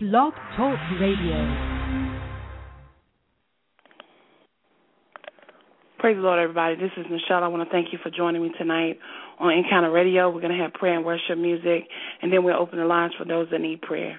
Blog Talk Radio. Praise the Lord, everybody. This is Michelle. I want to thank you for joining me tonight on Encounter Radio. We're going to have prayer and worship music, and then we'll open the lines for those that need prayer.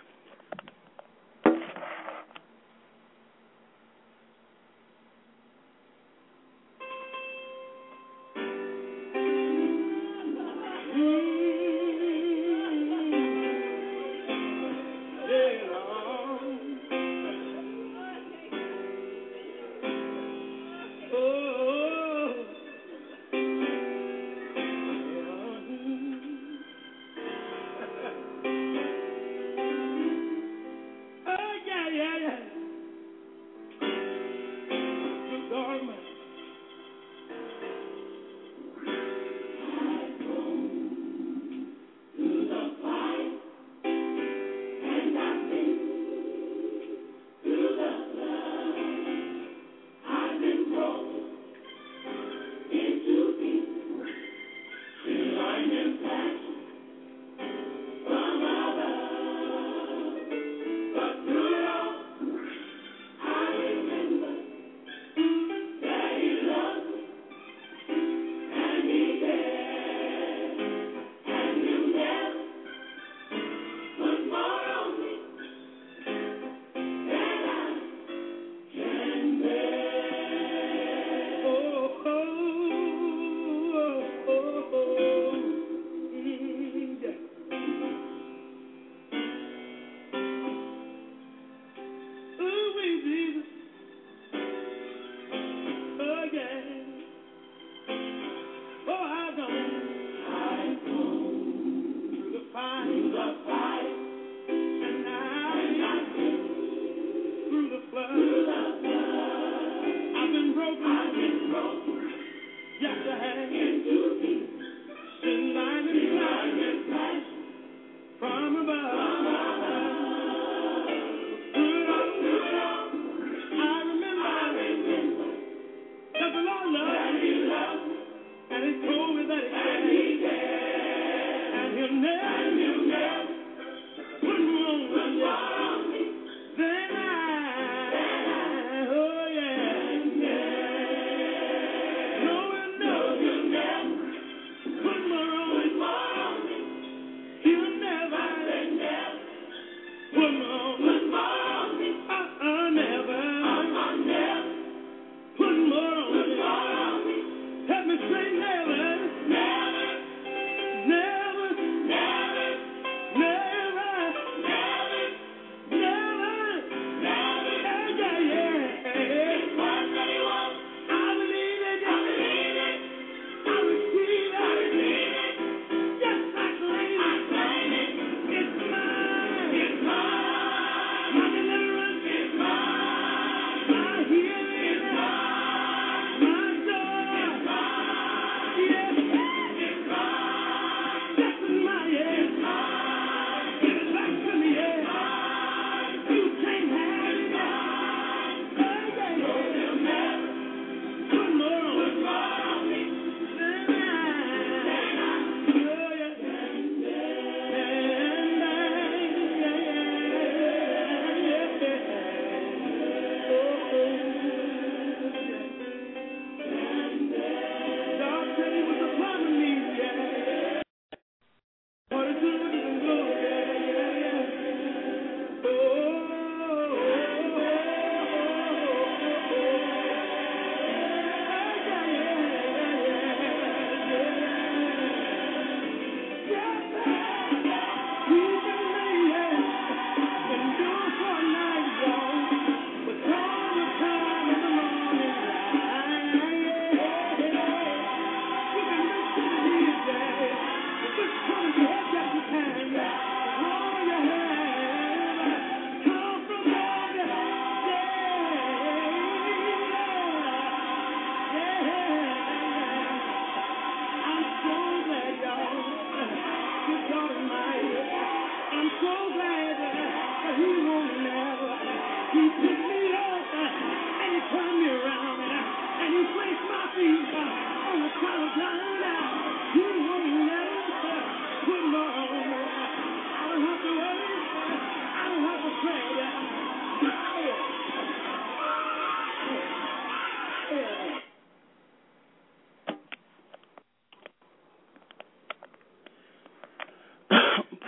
Pray.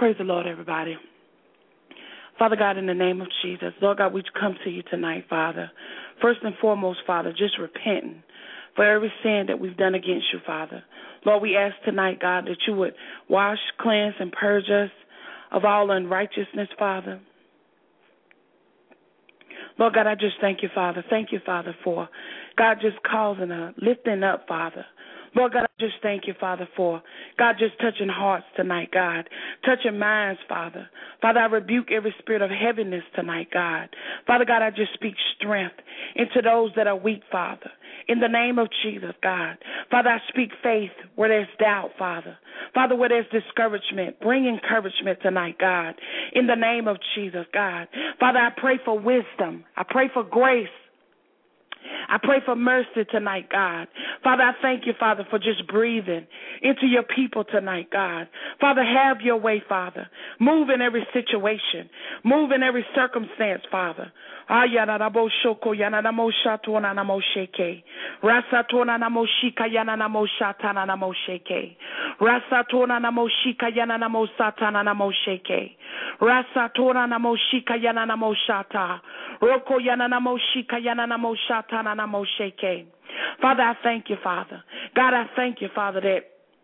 Praise the Lord, everybody. Father God, in the name of Jesus, Lord God, we come to you tonight, Father. First and foremost, Father, just repenting for every sin that we've done against you, Father. Lord, we ask tonight, God, that you would wash, cleanse, and purge us of all unrighteousness, Father. Lord God, I just thank you, Father. Thank you, Father, for God just causing a lifting up, Father. Lord God, I just thank you, Father, for God just touching hearts tonight, God, touching minds, Father. Father, I rebuke every spirit of heaviness tonight, God. Father God, I just speak strength into those that are weak, Father. In the name of Jesus, God. Father, I speak faith where there's doubt, Father. Father, where there's discouragement, bring encouragement tonight, God. In the name of Jesus, God. Father, I pray for wisdom. I pray for grace. I pray for mercy tonight, God. Father, I thank you, Father, for just breathing into your people tonight, God. Father, have your way, Father. Move in every situation. Move in every circumstance, Father. Father, I thank you, Father. God, I thank you, Father, that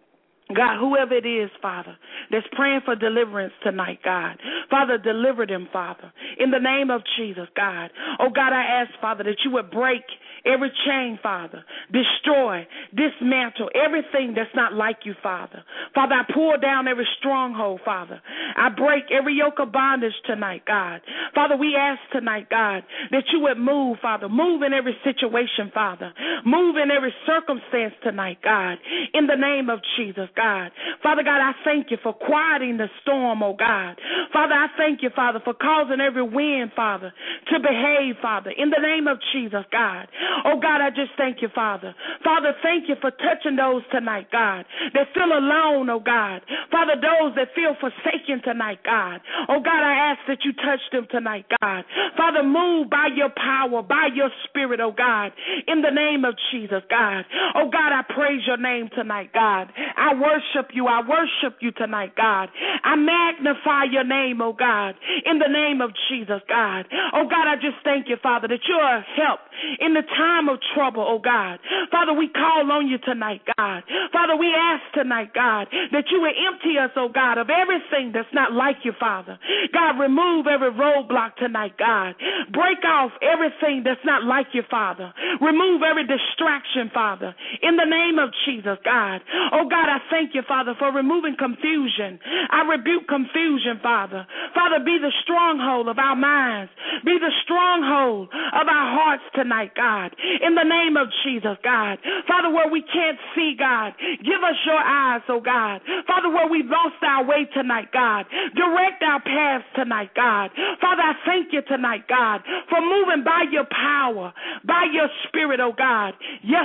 God, whoever it is, Father, that's praying for deliverance tonight, God. Father, deliver them, Father, in the name of Jesus, God. Oh, God, I ask, Father, that you would break every chain, Father, destroy, dismantle everything that's not like you, Father. Father, I pull down every stronghold, Father. I break every yoke of bondage tonight, God. Father, we ask tonight, God, that you would move, Father. Move in every situation, Father. Move in every circumstance tonight, God, in the name of Jesus, God. Father God, I thank you for quieting the storm, oh God. Father, I thank you, Father, for causing every wind, Father, to behave, Father, in the name of Jesus, God. Oh God, I just thank you, Father. Father, thank you for touching those tonight, God, that feel alone, oh God. Father, those that feel forsaken tonight, God. Oh God, I ask that you touch them tonight, God. Father, move by your power, by your spirit, oh God, in the name of Jesus, God. Oh God, I praise your name tonight, God. I worship you tonight, God. I magnify your name, oh God, in the name of Jesus, God. Oh God, I just thank you, Father, that you are help in the time of trouble, oh God. Father, we call on you tonight, God. Father, we ask tonight, God, that you would empty us, oh God, of everything that's not like you, Father. God, remove every roadblock tonight, God. Break off everything that's not like you, Father. Remove every distraction, Father, in the name of Jesus, God. Oh God, I thank you, Father, for removing confusion. I rebuke confusion, Father. Father, be the stronghold of our minds. Be the stronghold of our hearts tonight, God, in the name of Jesus, God. Father, where we can't see, God, give us your eyes, oh God. Father, where we've lost our way tonight, God, direct our paths tonight, God. Father, I thank you tonight, God, for moving by your power, by your spirit, oh God. Yes,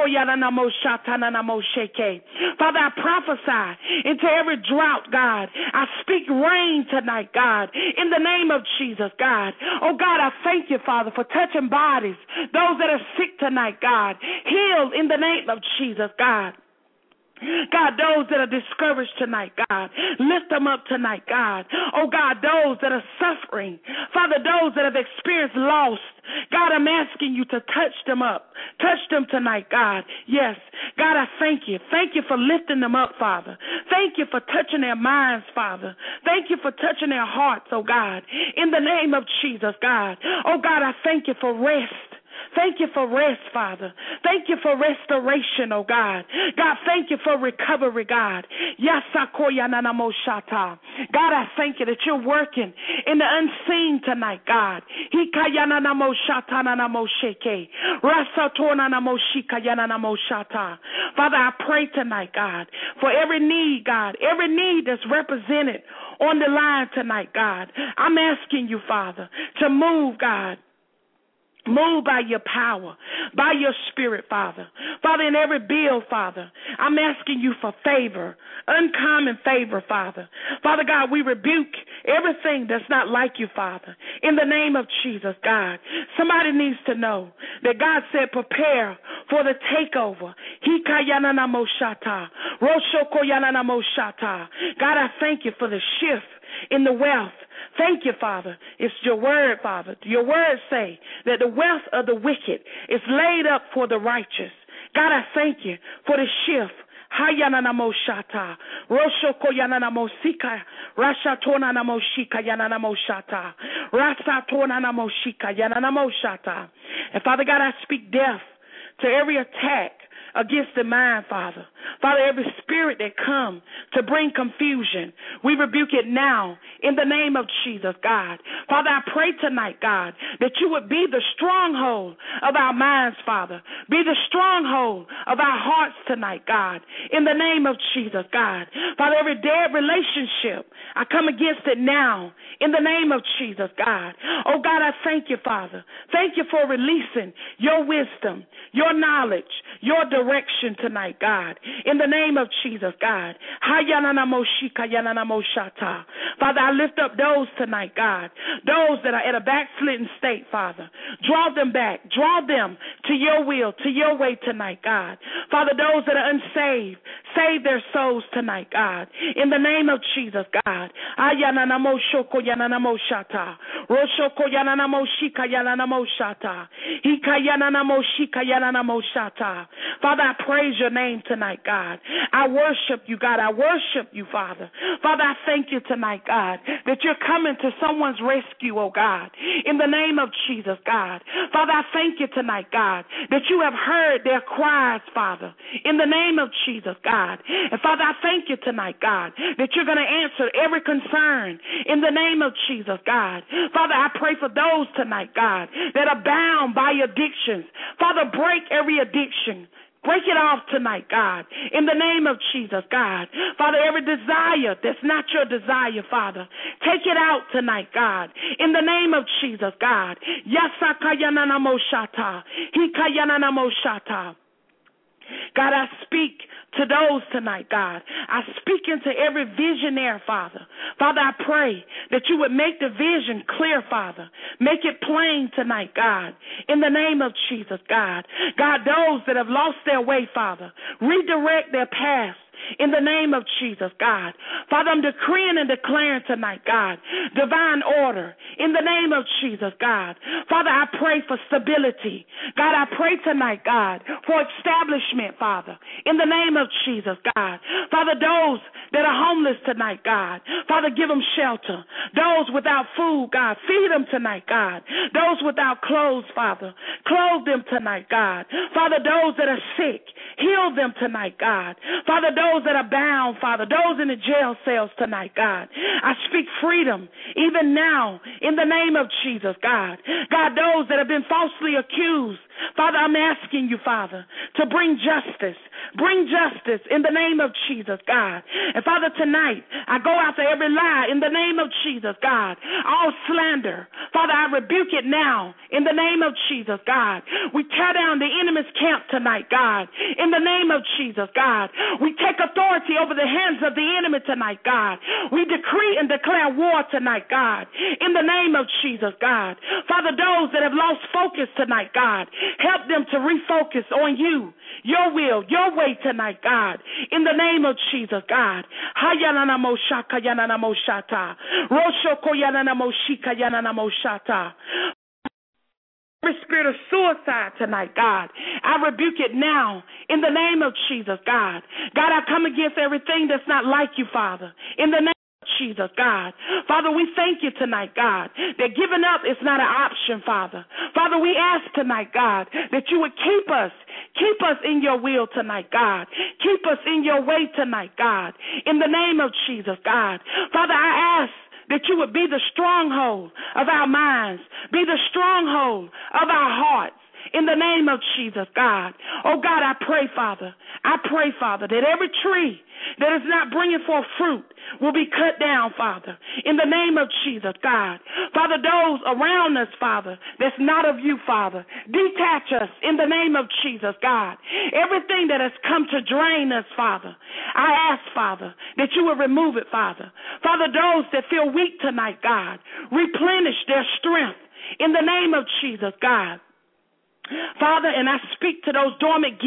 Father, I prophesy into every drought, God. I speak rain tonight, God, in the name of Jesus, God. Oh God, I thank you, Father, for touching bodies, those that are sick tonight, God. Healed in the name of Jesus, God. God, those that are discouraged tonight, God, lift them up tonight, God. Oh, God, those that are suffering, Father, those that have experienced loss, God, I'm asking you to touch them up. Touch them tonight, God. Yes, God, I thank you. Thank you for lifting them up, Father. Thank you for touching their minds, Father. Thank you for touching their hearts, oh, God, in the name of Jesus, God. Oh, God, I thank you for rest. Thank you for rest, Father. Thank you for restoration, oh God. God, thank you for recovery, God. God, I thank you that you're working in the unseen tonight, God. Father, I pray tonight, God, for every need, God, every need that's represented on the line tonight, God. I'm asking you, Father, to move, God. Move by your power, by your spirit, Father. Father, in every bill, Father, I'm asking you for favor, uncommon favor, Father. Father God, we rebuke everything that's not like you, Father, in the name of Jesus, God. Somebody needs to know that God said prepare for the takeover. Hikayananamoshata. Roshokoyananamoshata. God, I thank you for the shift in the wealth. Thank you, Father. It's your word, Father. Your words say that the wealth of the wicked is laid up for the righteous. God, I thank you for the shift. Hayananamoshata. Roshokoyananamosika. Rashatonanamoshika yananamoshata. Rasatonanamoshika yananamoshata. And Father God, I speak death to every attack against the mind, Father. Father, every spirit that comes to bring confusion, we rebuke it now in the name of Jesus, God. Father, I pray tonight, God, that you would be the stronghold of our minds, Father. Be the stronghold of our hearts tonight, God, in the name of Jesus, God. Father, every dead relationship, I come against it now in the name of Jesus, God. Oh, God, I thank you, Father. Thank you for releasing your wisdom, your knowledge, your direction tonight, God, in the name of Jesus, God. Father, I lift up those tonight, God, those that are at a backslidden state, Father. Draw them back. Draw them to your will, to your way tonight, God. Father, those that are unsaved, save their souls tonight, God, in the name of Jesus, God. Father, I praise your name tonight, God. I worship you, God. I worship you, Father. Father, I thank you tonight, God, that you're coming to someone's rescue, oh God, in the name of Jesus, God. Father, I thank you tonight, God, that you have heard their cries, Father, in the name of Jesus, God. And Father, I thank you tonight, God, that you're going to answer every concern in the name of Jesus, God. Father, I pray for those tonight, God, that are bound by addictions. Father, break every addiction. Break it off tonight, God, in the name of Jesus, God. Father, every desire that's not your desire, Father, take it out tonight, God, in the name of Jesus, God. Yasakayananamoshata. Hikayananamoshata. God, I speak to those tonight, God. I speak into every visionary, Father. Father, I pray that you would make the vision clear, Father. Make it plain tonight, God, in the name of Jesus, God. God, those that have lost their way, Father, redirect their path in the name of Jesus, God. Father, I'm decreeing and declaring tonight, God, divine order in the name of Jesus, God. Father, I pray for stability. God, I pray tonight, God, for establishment, Father, in the name of Jesus, God. Father, those that are homeless tonight, God, Father, give them shelter. Those without food, God, feed them tonight, God. Those without clothes, Father, clothe them tonight, God. Father, those that are sick, heal them tonight, God. Father, those that are bound, Father, those in the jail cells tonight, God, I speak freedom even now in the name of Jesus, God. God, those that have been falsely accused, Father, I'm asking you, Father, to bring justice. Bring justice in the name of Jesus, God. And Father, tonight, I go after every lie in the name of Jesus, God. All slander, Father, I rebuke it now in the name of Jesus, God. We tear down the enemy's camp tonight, God, in the name of Jesus, God. We take authority over the hands of the enemy tonight, God. We decree and declare war tonight, God, in the name of Jesus, God. Father, those that have lost focus tonight, God, help them to refocus on you, your will, your way tonight, God, in the name of Jesus, God. Hayananamoshaka yananamoshata. Roshoko yananamoshika yananamoshata. Every spirit of suicide tonight, God, I rebuke it now in the name of Jesus, God. God, I come against everything that's not like you, Father, in the name of Jesus, God. Father, we thank you tonight, God, that giving up is not an option, Father. Father, we ask tonight, God, that you would keep us in your will tonight, God. Keep us in your way tonight, God, in the name of Jesus, God. Father, I ask that you would be the stronghold of our minds, be the stronghold of our hearts, in the name of Jesus, God. Oh, God, I pray, Father, that every tree that is not bringing forth fruit will be cut down, Father, in the name of Jesus, God. Father, those around us, Father, that's not of you, Father, detach us in the name of Jesus, God. Everything that has come to drain us, Father, I ask, Father, that you will remove it, Father. Father, those that feel weak tonight, God, replenish their strength in the name of Jesus, God. Father, and I speak to those dormant gifts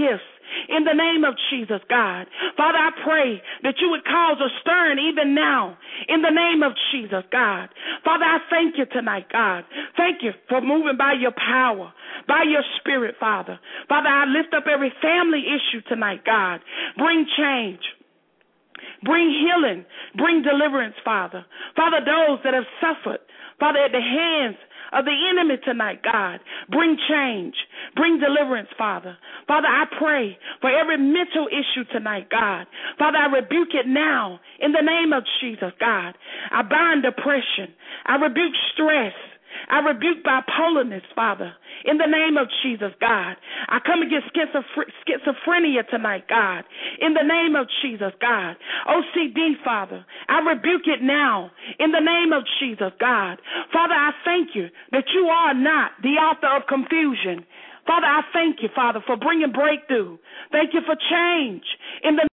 in the name of Jesus, God. Father, I pray that you would cause a stirring even now in the name of Jesus, God. Father, I thank you tonight, God. Thank you for moving by your power, by your spirit, Father. Father, I lift up every family issue tonight, God. Bring change. Bring healing. Bring deliverance, Father. Father, those that have suffered, Father, at the hands of the enemy tonight, God. Bring change. Bring deliverance, Father. Father, I pray for every mental issue tonight, God. Father, I rebuke it now in the name of Jesus, God. I bind depression. I rebuke stress. I rebuke bipolarness, Father, in the name of Jesus, God. I come against schizophrenia tonight, God, in the name of Jesus, God. OCD, Father, I rebuke it now in the name of Jesus, God. Father, I thank you that you are not the author of confusion. Father, I thank you, Father, for bringing breakthrough. Thank you for change in the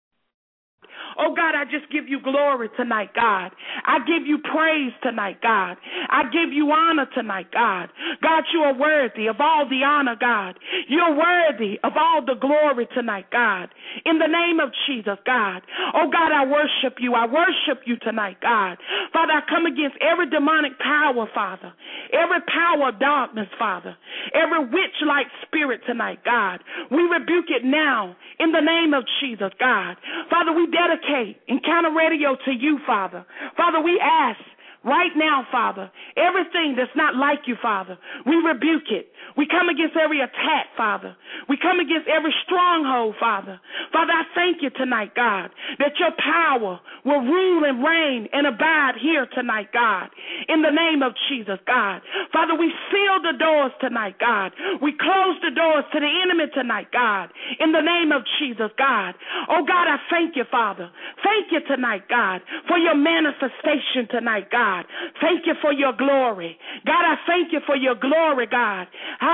Oh, God, I just give you glory tonight, God. I give you praise tonight, God. I give you honor tonight, God. God, you are worthy of all the honor, God. You're worthy of all the glory tonight, God. In the name of Jesus, God. Oh, God, I worship you. I worship you tonight, God. Father, I come against every demonic power, Father. Every power of darkness, Father. Every witch-like spirit tonight, God. We rebuke it now in the name of Jesus, God. Father, we dedicate Encounter Radio to you, Father. Father, we ask right now, Father, everything that's not like you, Father, we rebuke it. We come against every attack, Father. We come against every stronghold, Father. Father, I thank you tonight, God, that your power will rule and reign and abide here tonight, God, in the name of Jesus, God. Father, we seal the doors tonight, God. We close the doors to the enemy tonight, God, in the name of Jesus, God. Oh, God, I thank you, Father. Thank you tonight, God, for your manifestation tonight, God. Thank you for your glory. God, I thank you for your glory, God.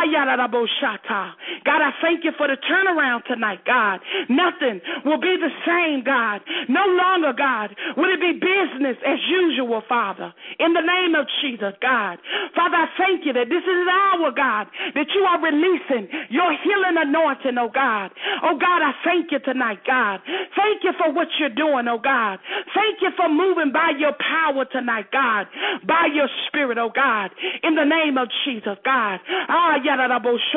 God, I thank you for the turnaround tonight, God. Nothing will be the same, God. No longer, God, will it be business as usual, Father. In the name of Jesus, God. Father, I thank you that this is the hour, God, that you are releasing your healing anointing, oh God. Oh God, I thank you tonight, God. Thank you for what you're doing, oh God. Thank you for moving by your power tonight, God. By your spirit, oh God. In the name of Jesus, God. Father,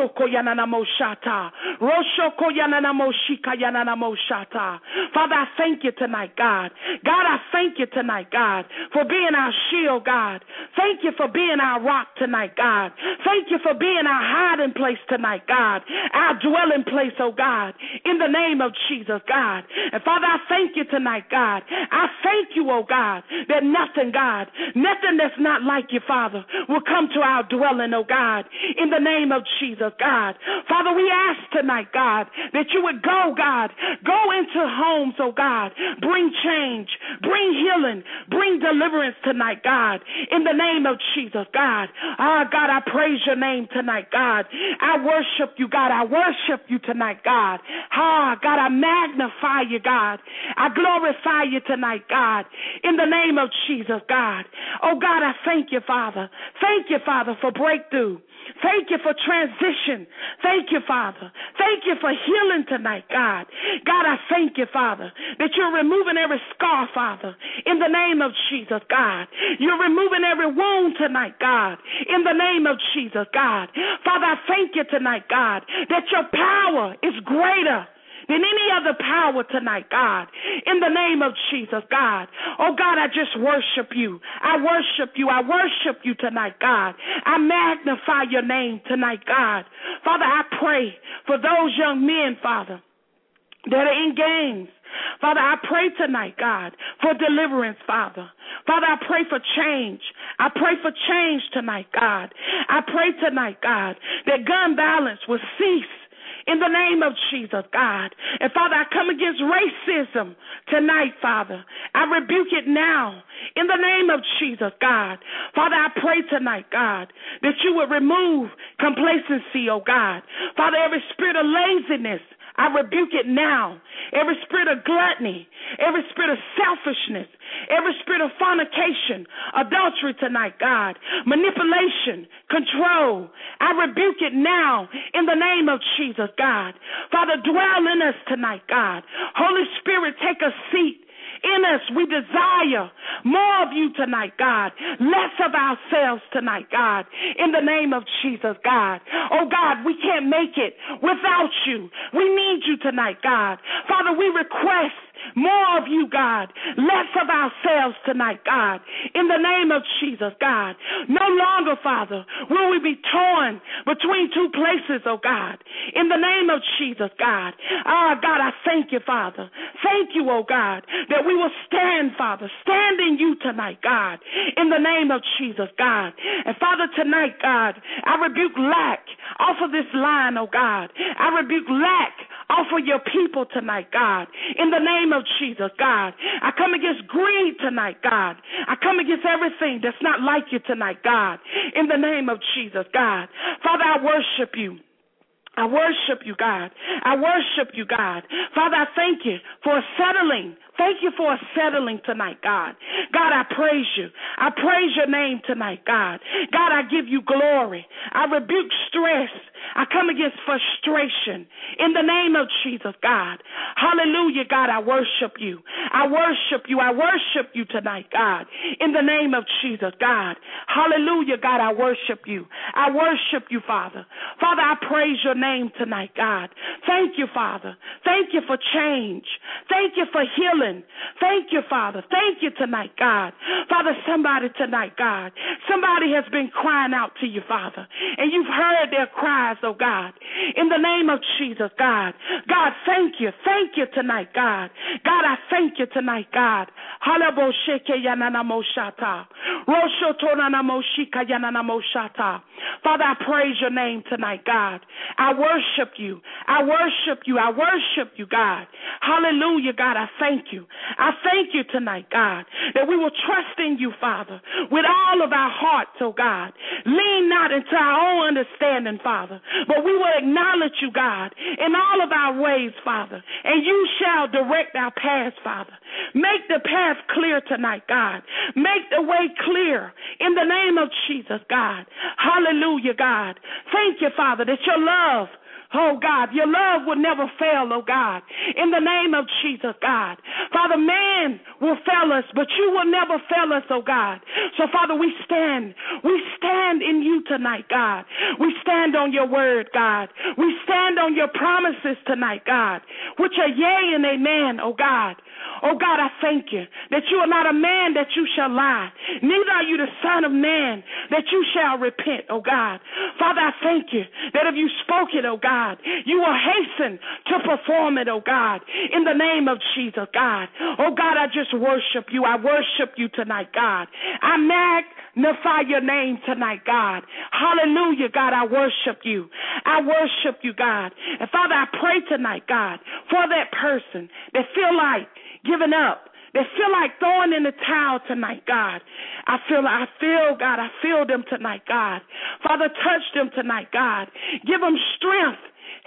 I thank you tonight, God. God, I thank you tonight, God, for being our shield, God. Thank you for being our rock tonight, God. Thank you for being our hiding place tonight, God. Our dwelling place, oh God, in the name of Jesus, God. And Father, I thank you tonight, God. I thank you, oh God, that nothing, God, nothing that's not like you, Father, will come to our dwelling, oh God, in the name of Jesus, God. Father, we ask tonight, God, that you would go, God, go into homes, oh God, bring change, bring healing, bring deliverance tonight, God, in the name of Jesus, God. God, I praise your name tonight, God. I worship you, God. I worship you tonight, God. God, I magnify you, God. I glorify you tonight, God, in the name of Jesus, God. Oh, God, I thank you, Father. Thank you, Father, for breakthrough. Thank you for transition. Thank you, Father. Thank you for healing tonight, God. God, I thank you, Father, that you're removing every scar, Father, in the name of Jesus, God. You're removing every wound tonight, God, in the name of Jesus, God. Father, I thank you tonight, God, that your power is greater than any other power tonight, God, in the name of Jesus, God. Oh, God, I just worship you. I worship you. I worship you tonight, God. I magnify your name tonight, God. Father, I pray for those young men, Father, that are in gangs. Father, I pray tonight, God, for deliverance, Father. Father, I pray for change. I pray for change tonight, God. I pray tonight, God, that gun violence will cease in the name of Jesus, God. And Father, I come against racism tonight, Father. I rebuke it now in the name of Jesus, God. Father, I pray tonight, God, that you would remove complacency, oh God. Father, every spirit of laziness, I rebuke it now. Every spirit of gluttony, every spirit of selfishness, every spirit of fornication, adultery tonight, God, manipulation, control, I rebuke it now in the name of Jesus, God. Father, dwell in us tonight, God. Holy Spirit, take a seat in us. We desire more of you tonight, God. Less of ourselves tonight, God. In the name of Jesus, God. Oh, God, we can't make it without you. We need you tonight, God. Father, we request more of you, God. Less of ourselves tonight, God. In the name of Jesus, God. No longer, Father, will we be torn between two places, oh God. In the name of Jesus, God. Ah, God, I thank you, Father. Thank you, oh God, that we will stand, Father. Stand in you tonight, God. In the name of Jesus, God. And Father, tonight, God, I rebuke lack off of this line, oh God. I rebuke lack off of your people tonight, God. In the name of Jesus, God. I come against greed tonight, God. I come against everything that's not like you tonight, God. In the name of Jesus, God. Father, I worship you. I worship you, God. I worship you, God. Father, I thank you for settling. Thank you for settling tonight, God. God, I praise you. I praise your name tonight, God. God, I give you glory. I rebuke stress. I come against frustration in the name of Jesus, God. Hallelujah, God, I worship you. I worship you. I worship you tonight, God, in the name of Jesus, God. Hallelujah, God, I worship you. I worship you, Father. Father, I praise your name tonight, God. Thank you, Father. Thank you for change. Thank you for healing. Thank you, Father. Thank you tonight, God. Father, somebody tonight, God. Somebody has been crying out to you, Father, and you've heard their cries, oh God. In the name of Jesus, God. God, thank you. Thank you tonight, God. God, I thank you tonight, God. Father, I praise your name tonight, God. I worship you. I worship you. I worship you, God. Hallelujah, God, I thank you. I thank you tonight, God, that we will trust in you, Father, with all of our hearts, oh God. Lean not into our own understanding, Father, but we will acknowledge you, God, in all of our ways, Father, and you shall direct our paths, Father. Make the path clear tonight, God. Make the way clear in the name of Jesus, God. Hallelujah, God. Thank you, Father, that your love, oh, God, your love will never fail, oh, God, in the name of Jesus, God. Father, man will fail us, but you will never fail us, oh, God. So, Father, we stand in you tonight, God. We stand on your word, God. We stand on your promises tonight, God, which are yea and amen, oh, God. Oh, God, I thank you that you are not a man that you shall lie, neither are you the son of man that you shall repent, oh, God. Father, I thank you that if you spoke it, oh, God, you will hasten to perform it, oh, God, in the name of Jesus, God. Oh, God, I just worship you. I worship you tonight, God. I magnify your name tonight, God. Hallelujah, God, I worship you. I worship you, God. And Father, I pray tonight, God, for that person that feel like giving up, they feel like throwing in the towel tonight, God. I feel, God, I feel them tonight, God. Father, touch them tonight, God. Give them strength.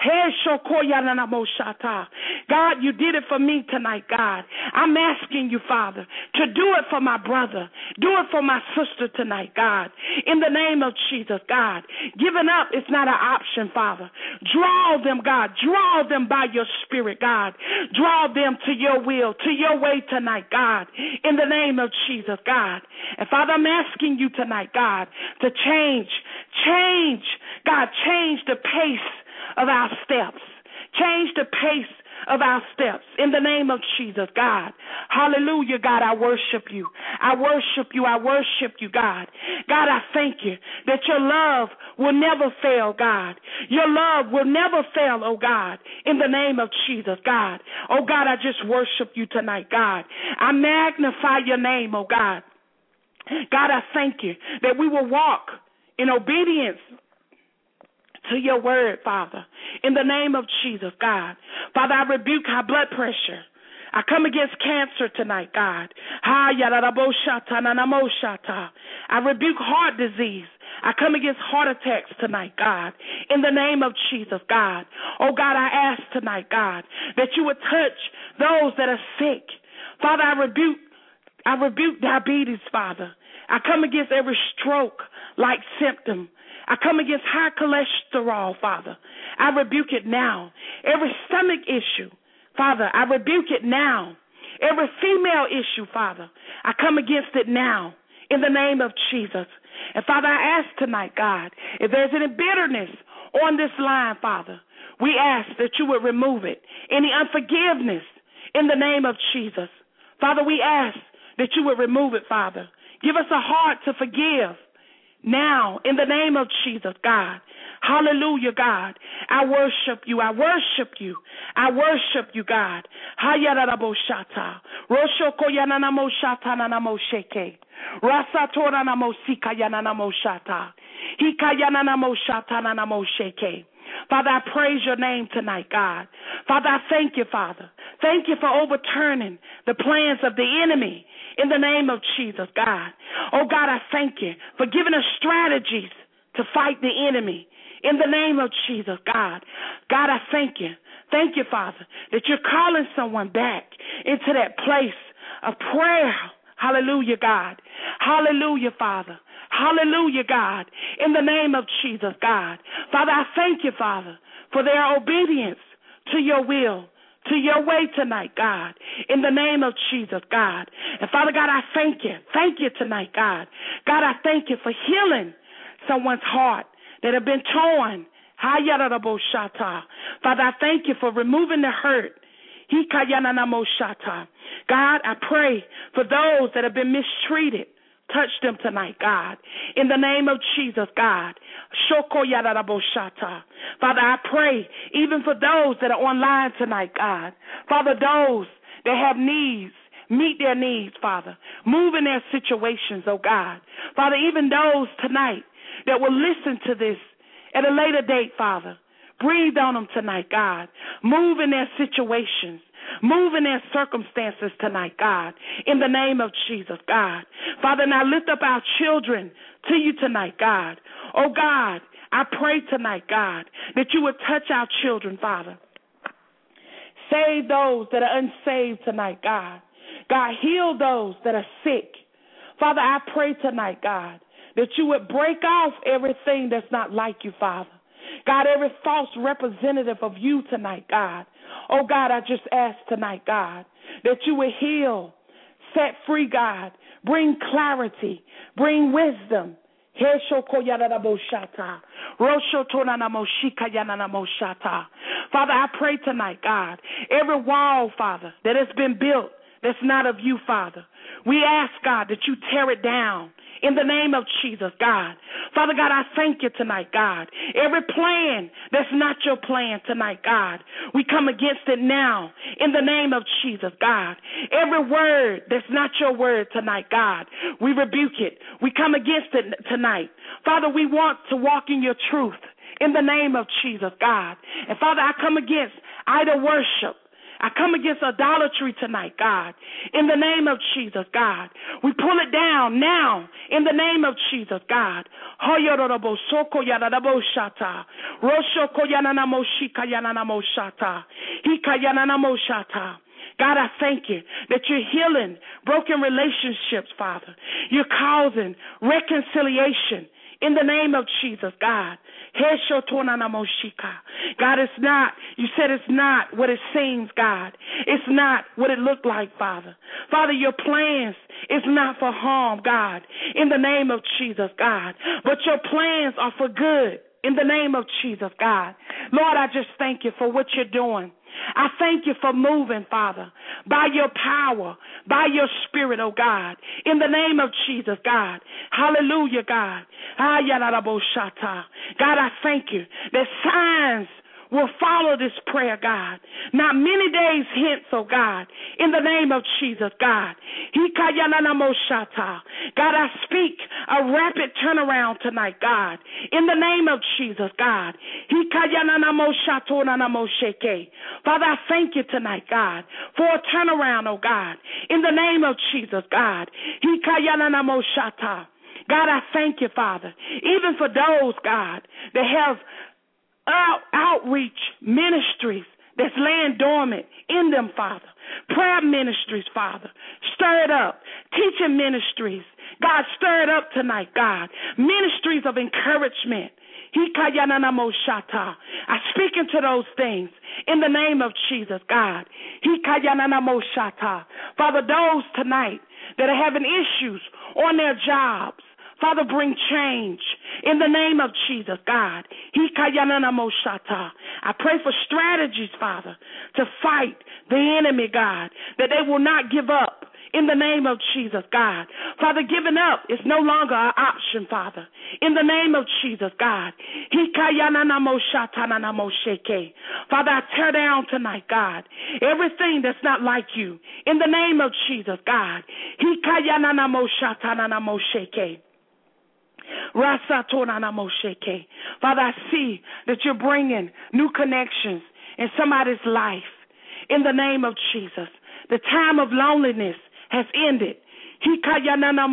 God, you did it for me tonight, God. I'm asking you, Father, to do it for my brother. Do it for my sister tonight, God. In the name of Jesus, God. Giving up is not an option, Father. Draw them, God. Draw them by your spirit, God. Draw them to your will, to your way tonight, God. In the name of Jesus, God. And Father, I'm asking you tonight, God, to change, God, change the pace of our steps. Change the pace of our steps in the name of Jesus, God. Hallelujah, God, I worship you. I worship you. I worship you, God. God, I thank you that your love will never fail, God. Your love will never fail, oh God, in the name of Jesus, God. Oh God, I just worship you tonight, God. I magnify your name, oh God. God, I thank you that we will walk in obedience to your word, Father, in the name of Jesus, God. Father, I rebuke high blood pressure. I come against cancer tonight, God. I rebuke heart disease. I come against heart attacks tonight, God, in the name of Jesus, God. Oh, God, I ask tonight, God, that you would touch those that are sick. Father, I rebuke diabetes, Father. I come against every stroke-like symptom. I come against high cholesterol, Father. I rebuke it now. Every stomach issue, Father, I rebuke it now. Every female issue, Father, I come against it now in the name of Jesus. And, Father, I ask tonight, God, if there's any bitterness on this line, Father, we ask that you would remove it. Any unforgiveness in the name of Jesus. Father, we ask that you would remove it, Father. Give us a heart to forgive now in the name of Jesus, God. Hallelujah, God. I worship you. I worship you. I worship you, God. Hayararaboshata. Roshoko yananamo shata nanamo sheke. Rasatora namo sika yananamo shata. Hika yananamo shata nanamo sheke. Father, I praise your name tonight, God. Father, I thank you, Father. Thank you for overturning the plans of the enemy in the name of Jesus, God. Oh, God, I thank you for giving us strategies to fight the enemy in the name of Jesus, God. God, I thank you. Thank you, Father, that you're calling someone back into that place of prayer. Hallelujah, God. Hallelujah, Father. Hallelujah, God. In the name of Jesus, God. Father, I thank you, Father, for their obedience to your will, to your way tonight, God. In the name of Jesus, God. And Father God, I thank you. Thank you tonight, God. God, I thank you for healing someone's heart that have been torn. Father, I thank you for removing the hurt. God, I pray for those that have been mistreated. Touch them tonight, God. In the name of Jesus, God. Father, I pray even for those that are online tonight, God. Father, those that have needs, meet their needs, Father. Move in their situations, oh God. Father, even those tonight that will listen to this at a later date, Father. Breathe on them tonight, God. Move in their situations. Move in their circumstances tonight, God, in the name of Jesus, God. Father, now lift up our children to you tonight, God. Oh, God, I pray tonight, God, that you would touch our children, Father. Save those that are unsaved tonight, God. God, heal those that are sick. Father, I pray tonight, God, that you would break off everything that's not like you, Father. God, every false representative of you tonight, God. Oh, God, I just ask tonight, God, that you would heal, set free, God, bring clarity, bring wisdom. Father, I pray tonight, God, every wall, Father, that has been built that's not of you, Father, we ask, God, that you tear it down. In the name of Jesus, God. Father God, I thank you tonight, God. Every plan that's not your plan tonight, God, we come against it now in the name of Jesus, God. Every word that's not your word tonight, God, we rebuke it. We come against it tonight. Father, we want to walk in your truth in the name of Jesus, God. And Father, I come against idol worship. I come against idolatry tonight, God, in the name of Jesus, God. We pull it down now in the name of Jesus, God. God, I thank you that you're healing broken relationships, Father. You're causing reconciliation in the name of Jesus, God. God, it's not, you said it's not what it seems, God. It's not what it looked like, Father. Father, your plans is not for harm, God, in the name of Jesus, God. But your plans are for good in the name of Jesus, God. Lord, I just thank you for what you're doing. I thank you for moving, Father, by your power, by your spirit, oh God, in the name of Jesus, God. Hallelujah, God. God, I thank you that signs will follow this prayer, God. Not many days hence, oh God, in the name of Jesus, God. God, I speak a rapid turnaround tonight, God, in the name of Jesus, God. Father, I thank you tonight, God, for a turnaround, oh God, in the name of Jesus, God. God, I thank you, Father, even for those, God, that have outreach ministries that's laying dormant in them, Father. Prayer ministries, Father. Stir it up. Teaching ministries. God, stir it up tonight, God. Ministries of encouragement. I speak into those things in the name of Jesus, God. Father, those tonight that are having issues on their jobs, Father, bring change in the name of Jesus, God. I pray for strategies, Father, to fight the enemy, God, that they will not give up in the name of Jesus, God. Father, giving up is no longer an option, Father. In the name of Jesus, God. Father, I tear down tonight, God, everything that's not like you. In the name of Jesus, God. Father, I see that you're bringing new connections in somebody's life. In the name of Jesus, the time of loneliness has ended. Father,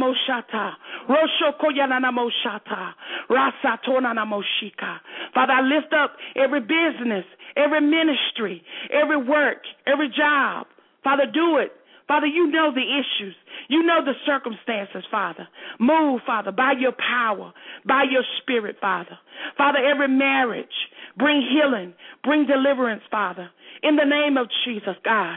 I lift up every business, every ministry, every work, every job. Father, do it. Father, you know the issues. You know the circumstances, Father. Move, Father, by your power, by your spirit, Father. Father, every marriage, bring healing, bring deliverance, Father. In the name of Jesus, God.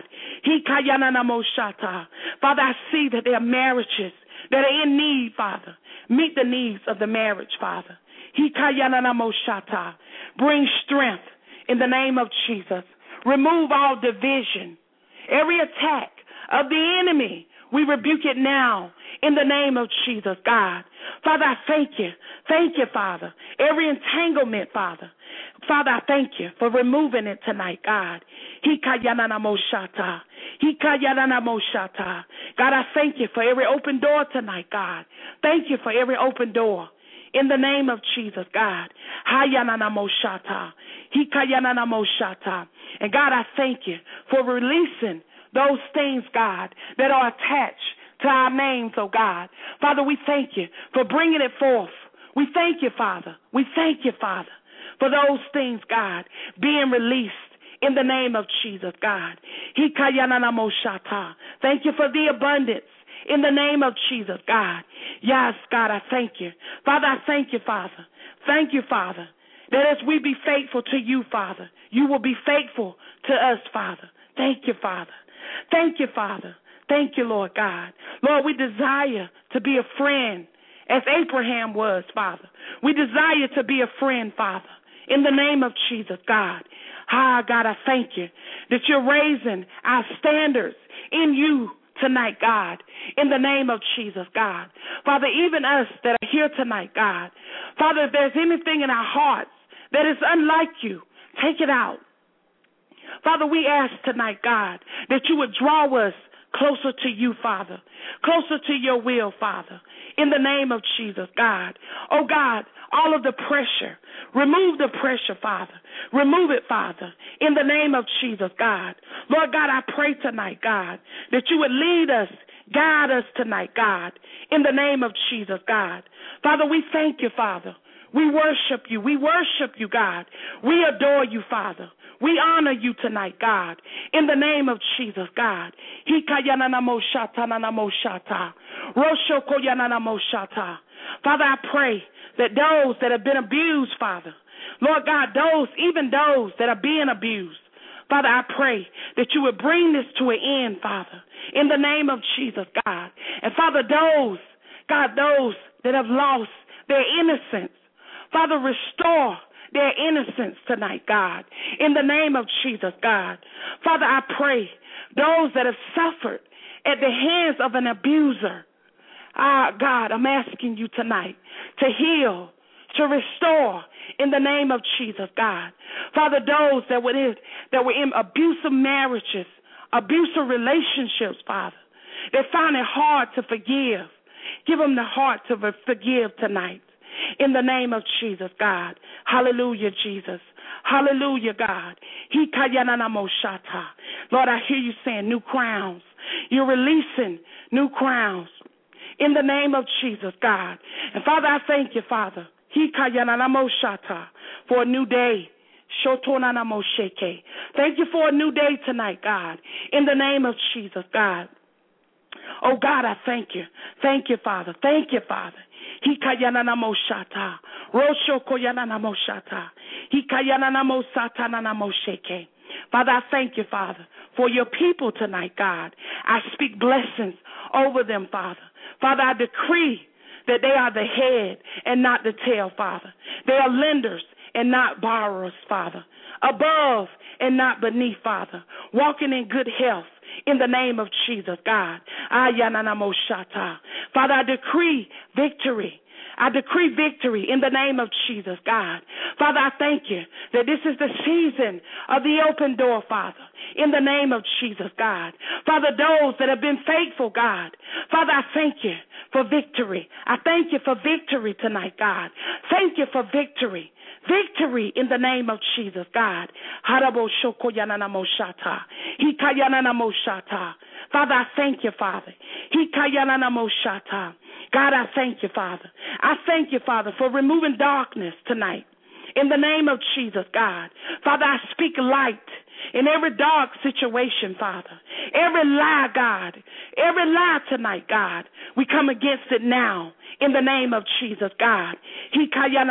Father, I see that there are marriages that are in need, Father. Meet the needs of the marriage, Father. Bring strength in the name of Jesus. Remove all division. Every attack of the enemy, we rebuke it now in the name of Jesus, God. Father, I thank you. Thank you, Father. Every entanglement, Father. Father, I thank you for removing it tonight, God. God, I thank you for every open door tonight, God. Thank you for every open door. In the name of Jesus, God. And God, I thank you for releasing those things, God, that are attached to our names, oh God. Father, we thank you for bringing it forth. We thank you, Father. We thank you, Father, for those things, God, being released in the name of Jesus, God. Thank you for the abundance in the name of Jesus, God. Yes, God, I thank you. Father, I thank you, Father. Thank you, Father, that as we be faithful to you, Father, you will be faithful to us, Father. Thank you, Father. Thank you, Father. Thank you, Lord God. Lord, we desire to be a friend as Abraham was, Father. We desire to be a friend, Father, in the name of Jesus, God. God, I thank you that you're raising our standards in you tonight, God, in the name of Jesus, God. Father, even us that are here tonight, God. Father, if there's anything in our hearts that is unlike you, take it out. Father, we ask tonight, God, that you would draw us closer to you, Father, closer to your will, Father, in the name of Jesus, God. Oh, God, all of the pressure, remove the pressure, Father. Remove it, Father, in the name of Jesus, God. Lord God, I pray tonight, God, that you would lead us, guide us tonight, God, in the name of Jesus, God. Father, we thank you, Father. We worship you. We worship you, God. We adore you, Father. We honor you tonight, God, in the name of Jesus, God. Father, I pray that those that have been abused, Father, Lord God, even those that are being abused, Father, I pray that you would bring this to an end, Father, in the name of Jesus, God. And Father, those that have lost their innocence, Father, restore their innocence tonight, God, in the name of Jesus, God. Father, I pray those that have suffered at the hands of an abuser, God, I'm asking you tonight to heal, to restore in the name of Jesus, God. Father, those that were in abusive marriages, abusive relationships, Father, they found it hard to forgive. Give them the heart to forgive tonight. In the name of Jesus, God. Hallelujah, Jesus. Hallelujah, God. Lord, I hear you saying new crowns. You're releasing new crowns in the name of Jesus, God. And Father, I thank you, Father, for a new day. Thank you for a new day tonight, God, in the name of Jesus, God. Oh, God, I thank you. Thank you, Father. Thank you, Father. Father, I thank you, Father, for your people tonight, God. I speak blessings over them, Father. Father, I decree that they are the head and not the tail, Father. They are lenders and not borrowers, Father. Above and not beneath, Father. Walking in good health in the name of Jesus, God. Father, I decree victory. I decree victory in the name of Jesus, God. Father, I thank you that this is the season of the open door, Father, in the name of Jesus, God. Father, those that have been faithful, God. Father, I thank you for victory. I thank you for victory tonight, God. Thank you for victory. Victory in the name of Jesus, God. Father, I thank you, Father. God, I thank you, Father. I thank you, Father, for removing darkness tonight. In the name of Jesus, God. Father, I speak light in every dark situation, Father. Every lie, God. Every lie tonight, God. We come against it now. In the name of Jesus, God. And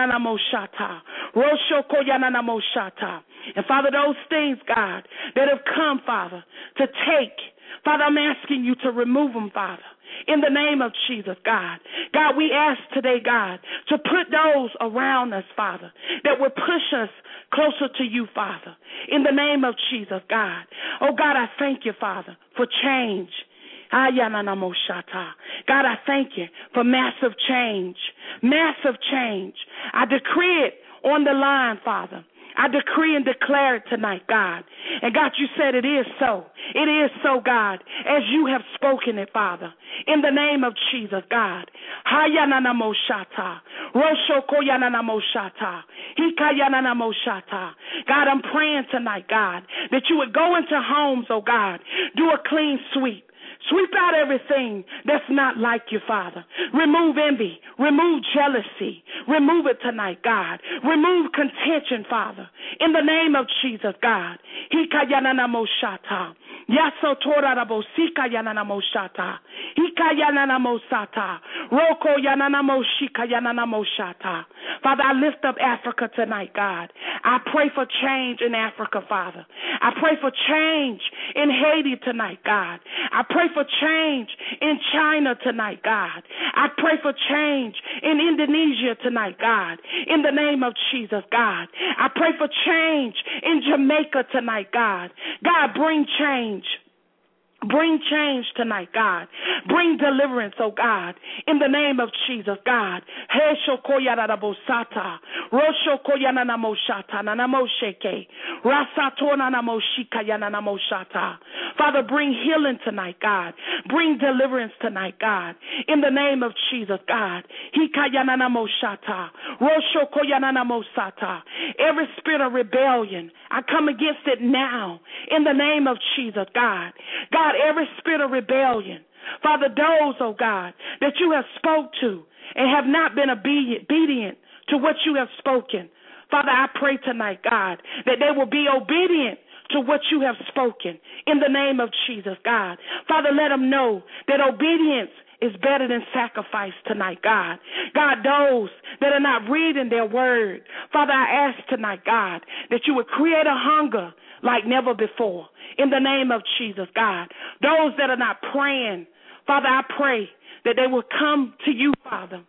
Father, those things, God, that have come, Father, to take, Father, I'm asking you to remove them, Father. In the name of Jesus, God. God, we ask today, God, to put those around us, Father, that will push us closer to you, Father. In the name of Jesus, God. Oh, God, I thank you, Father, for change. God, I thank you for massive change. Massive change. I decree it on the line, Father. I decree and declare it tonight, God. And God, you said it is so. It is so, God, as you have spoken it, Father. In the name of Jesus, God. God, I'm praying tonight, God, that you would go into homes, oh God, do a clean sweep. Sweep out everything that's not like you, Father. Remove envy. Remove jealousy. Remove it tonight, God. Remove contention, Father. In the name of Jesus, God. Father, I lift up Africa tonight, God. I pray for change in Africa, Father. I pray for change in Haiti tonight, God. I pray for change in China tonight, God. I pray for change in Indonesia tonight, God. In the name of Jesus, God. I pray for change in Jamaica tonight, God. God, bring change. Bring change tonight, God. Bring deliverance, oh God, in the name of Jesus, God. Father, bring healing tonight, God. Bring deliverance tonight, God, in the name of Jesus, God. Every spirit of rebellion, I come against it now in the name of Jesus, God. God, every spirit of rebellion, Father, those, oh God, that you have spoke to and have not been obedient to what you have spoken. Father, I pray tonight, God, that they will be obedient to what you have spoken in the name of Jesus, God. Father, let them know that obedience is better than sacrifice tonight, God. God, those that are not reading their word, Father, I ask tonight, God, that you would create a hunger like never before in the name of Jesus, God. Those that are not praying, Father, I pray that they will come to you, Father,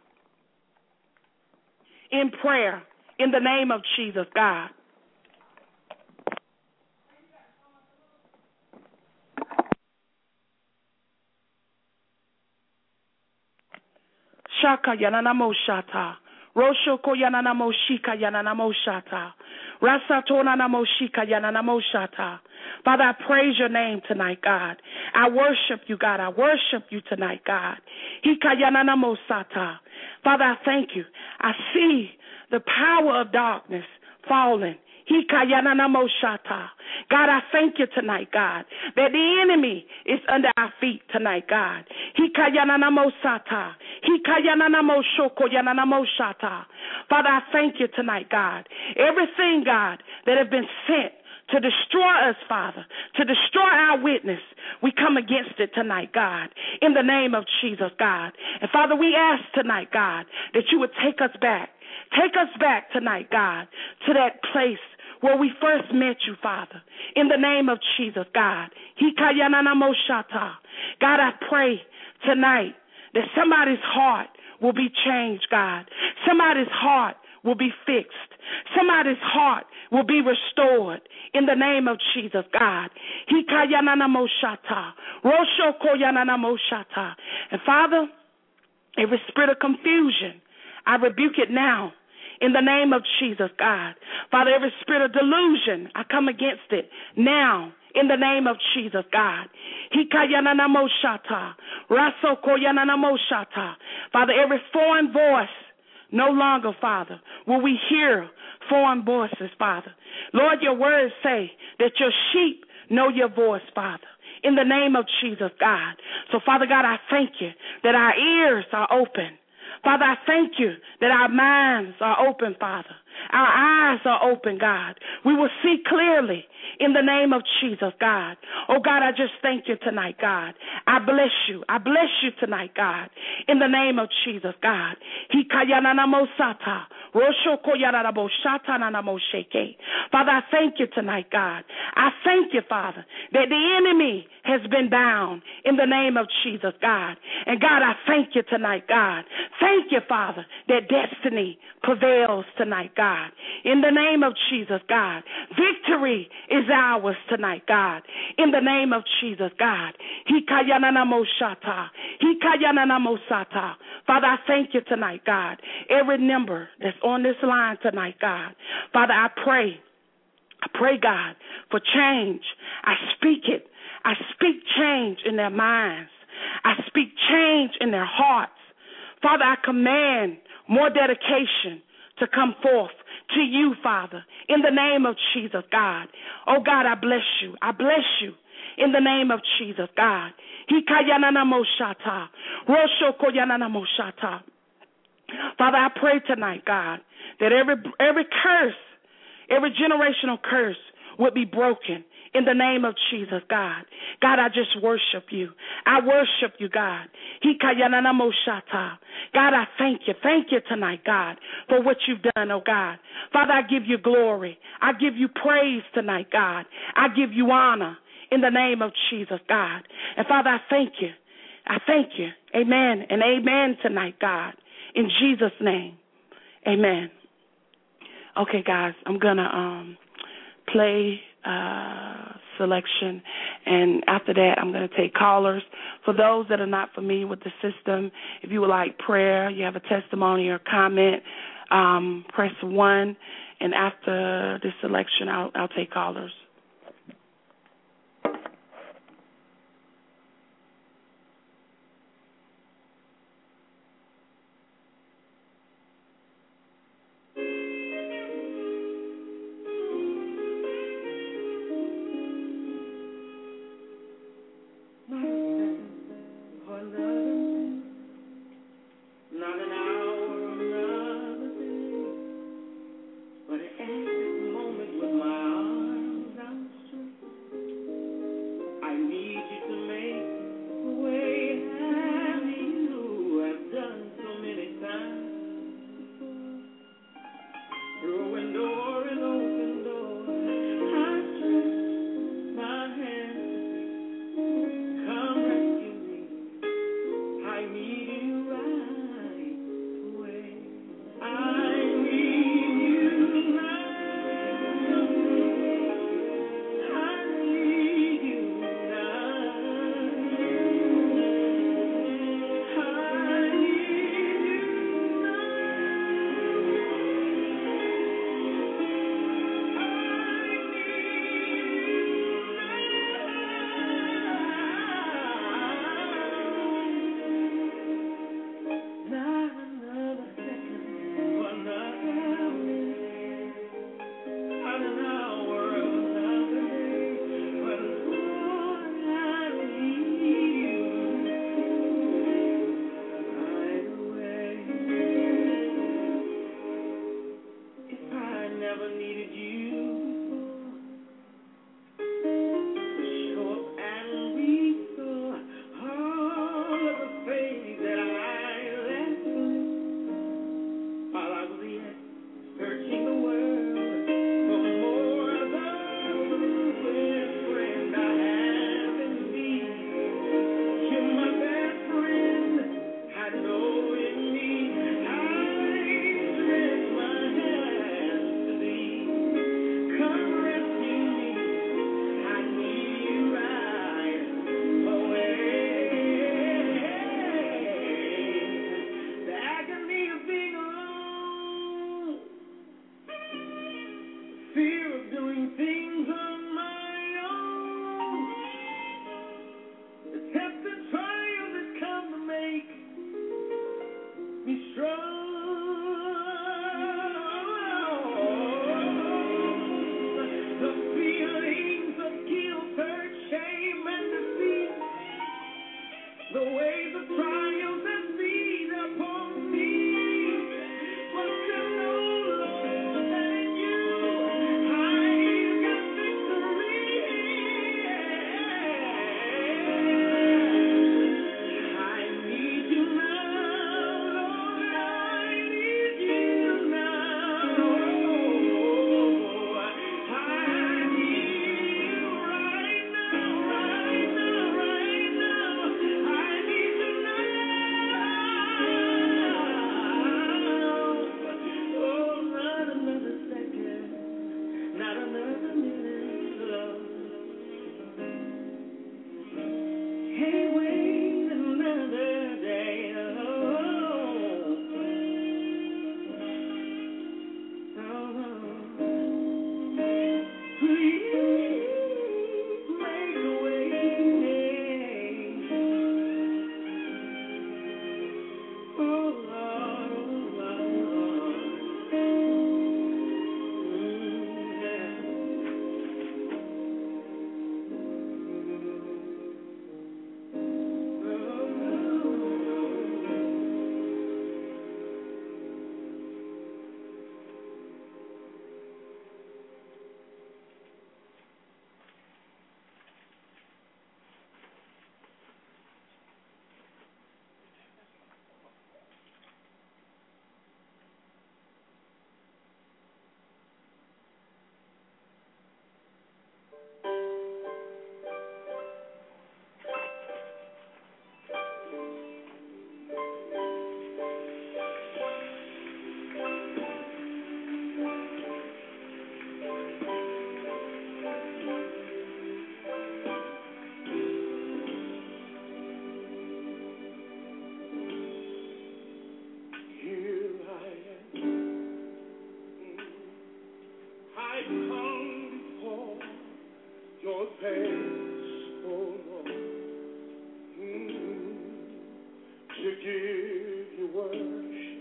in prayer in the name of Jesus, God. Shaka yananamo shata. Roshoko yananamo shika yananamo shata. Rasatona namo shika yananamo shata. Father, I praise your name tonight, God. I worship you, God. I worship you tonight, God. Hika yananamo sata. Father, I thank you. I see the power of darkness falling. Hika yananamo shata. God, I thank you tonight, God, that the enemy is under our feet tonight, God. Father, I thank you tonight, God. Everything, God, that has been sent to destroy us, Father, to destroy our witness, we come against it tonight, God, in the name of Jesus, God. And Father, we ask tonight, God, that you would take us back tonight, God, to that place where we first met you, Father, in the name of Jesus, God. God, I pray tonight that somebody's heart will be changed, God. Somebody's heart will be fixed. Somebody's heart will be restored in the name of Jesus, God. And Father, every spirit of confusion, I rebuke it now in the name of Jesus, God. Father, every spirit of delusion, I come against it now in the name of Jesus, God. Father, every foreign voice, no longer, Father, will we hear foreign voices, Father. Lord, your words say that your sheep know your voice, Father, in the name of Jesus, God. So, Father God, I thank you that our ears are open. Father, I thank you that our minds are open, Father. Our eyes are open, God. We will see clearly in the name of Jesus, God. Oh, God, I just thank you tonight, God. I bless you. I bless you tonight, God, in the name of Jesus, God. Father, I thank you tonight, God. I thank you, Father, that the enemy has been bound in the name of Jesus, God. And God, I thank you tonight, God. Thank you, Father, that destiny prevails tonight, God. In the name of Jesus, God. Victory is ours tonight, God. In the name of Jesus, God. Father, I thank you tonight, God. Every number that's on this line tonight, God. Father, I pray, God, for change. I speak it. I speak change in their minds. I speak change in their hearts. Father, I command more dedication to come forth to you, Father, in the name of Jesus, God. Oh, God, I bless you. I bless you in the name of Jesus, God. Father, I pray tonight, God, that every curse, every generational curse would be broken in the name of Jesus, God. God, I just worship you. I worship you, God. God, I thank you. Thank you tonight, God, for what you've done, oh God. Father, I give you glory. I give you praise tonight, God. I give you honor in the name of Jesus, God. And Father, I thank you. I thank you. Amen and amen tonight, God. In Jesus' name, amen. Okay, guys, I'm going to play selection, and after that, I'm going to take callers. For those that are not familiar with the system, if you would like prayer, you have a testimony or comment, press 1, and after this selection, I'll take callers. But at this moment with my arms things on my own. The tests and trials that come to make me strong. The feelings of guilt, hurt, shame, and defeat, the waves of trials that beat upon me. But to know, Lord, that in you I've got victory. I need you now, Lord, I need you now. I need you right now, right now, right now. I need you now. Oh, not another second, not another minute, Lord. Can't wait another day, please make a way. Oh, here I am. I come before your face, oh Lord, to give you worship.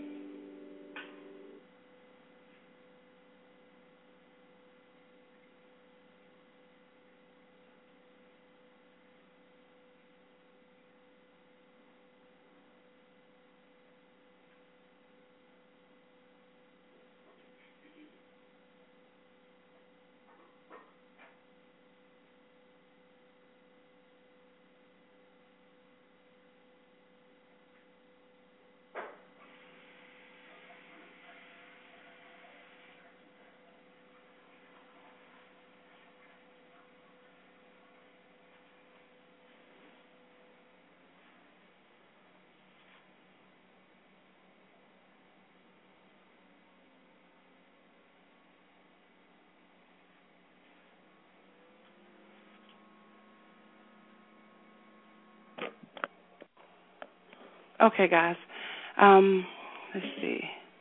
Okay, guys. Let's see.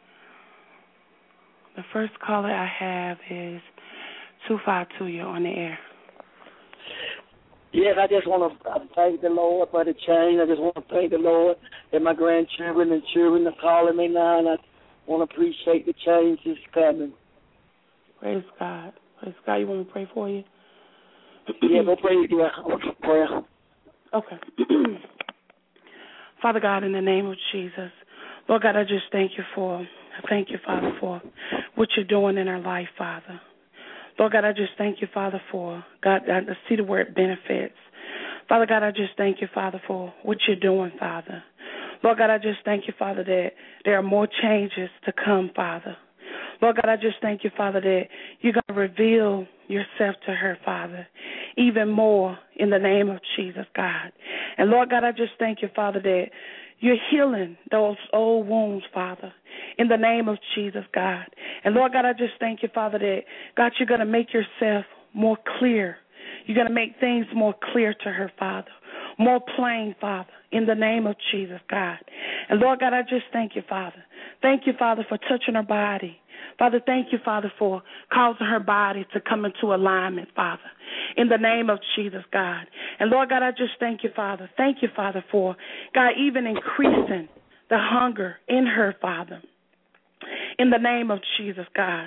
The first caller I have is 252. You're on the air. Yes, I just want to thank the Lord for the change. I just want to thank the Lord that my grandchildren and children are calling me now, and I want to appreciate the change that's coming. Praise God. Praise God. You want me to pray for you? Yeah, go pray. Yeah, I want to pray. Okay. Father God, in the name of Jesus, Lord God, I just thank you, Father, for what you're doing in our life, Father. Lord God, I just thank you, Father, for, God, I see the word benefits. Father God, I just thank you, Father, for what you're doing, Father. Lord God, I just thank you, Father, that there are more changes to come, Father. Lord God, I just thank you, Father, that you're going to reveal yourself to her, Father, even more in the name of Jesus, God. And Lord God, I just thank you, Father, that you're healing those old wounds, Father, in the name of Jesus, God. And Lord God, I just thank you, Father, that, God, you're going to make yourself more clear. You're going to make things more clear to her, Father, more plain, Father, in the name of Jesus, God. And, Lord God, I just thank you, Father. Thank you, Father, for touching her body. Father, thank you, Father, for causing her body to come into alignment, Father, in the name of Jesus, God. And, Lord God, I just thank you, Father. Thank you, Father, for, God, even increasing the hunger in her, Father, in the name of Jesus, God.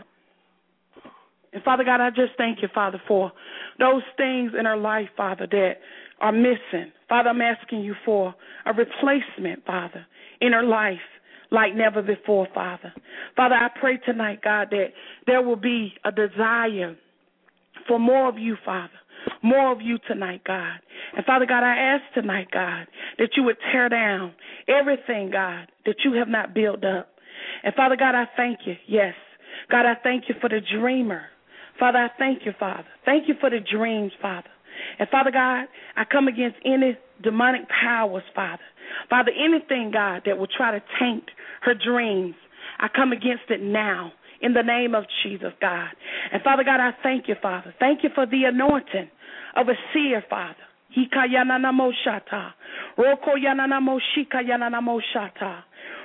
And, Father God, I just thank you, Father, for those things in her life, Father, that are missing. Father, I'm asking you for a replacement, Father, in her life like never before, Father. Father, I pray tonight, God, that there will be a desire for more of you, Father, more of you tonight, God. And, Father God, I ask tonight, God, that you would tear down everything, God, that you have not built up. And, Father God, I thank you, yes. God, I thank you for the dreamer. Father, I thank you, Father. Thank you for the dreams, Father. And, Father God, I come against any demonic powers, Father. Father, anything, God, that will try to taint her dreams, I come against it now in the name of Jesus, God. And, Father God, I thank you, Father. Thank you for the anointing of a seer, Father. Hikayananamoshata. Rokoyananamoshika yananamoshata.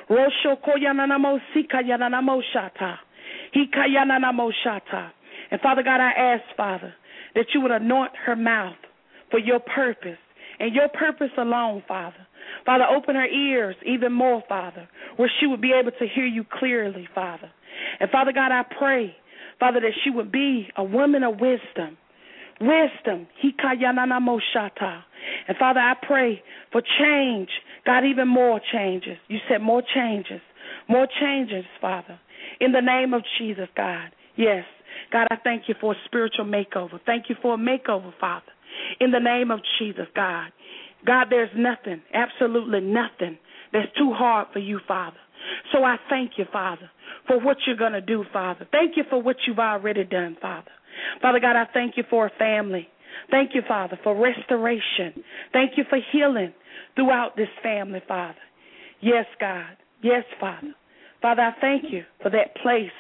Roshokoyananamosika yananamoshata. Hikayananamoshata. And, Father God, I ask, Father, that you would anoint her mouth for your purpose and your purpose alone, Father. Father, open her ears even more, Father, where she would be able to hear you clearly, Father. And, Father God, I pray, Father, that she would be a woman of wisdom. Wisdom. Hikayananamoshata. And, Father, I pray for change. God, even more changes. You said more changes. More changes, Father. In the name of Jesus, God. Yes. God, I thank you for a spiritual makeover. Thank you for a makeover, Father. In the name of Jesus, God. God, there's nothing, absolutely nothing that's too hard for you, Father. So I thank you, Father, for what you're going to do, Father. Thank you for what you've already done, Father. Father God, I thank you for a family. Thank you, Father, for restoration. Thank you for healing throughout this family, Father. Yes, God. Yes, Father. Father, I thank you for that place,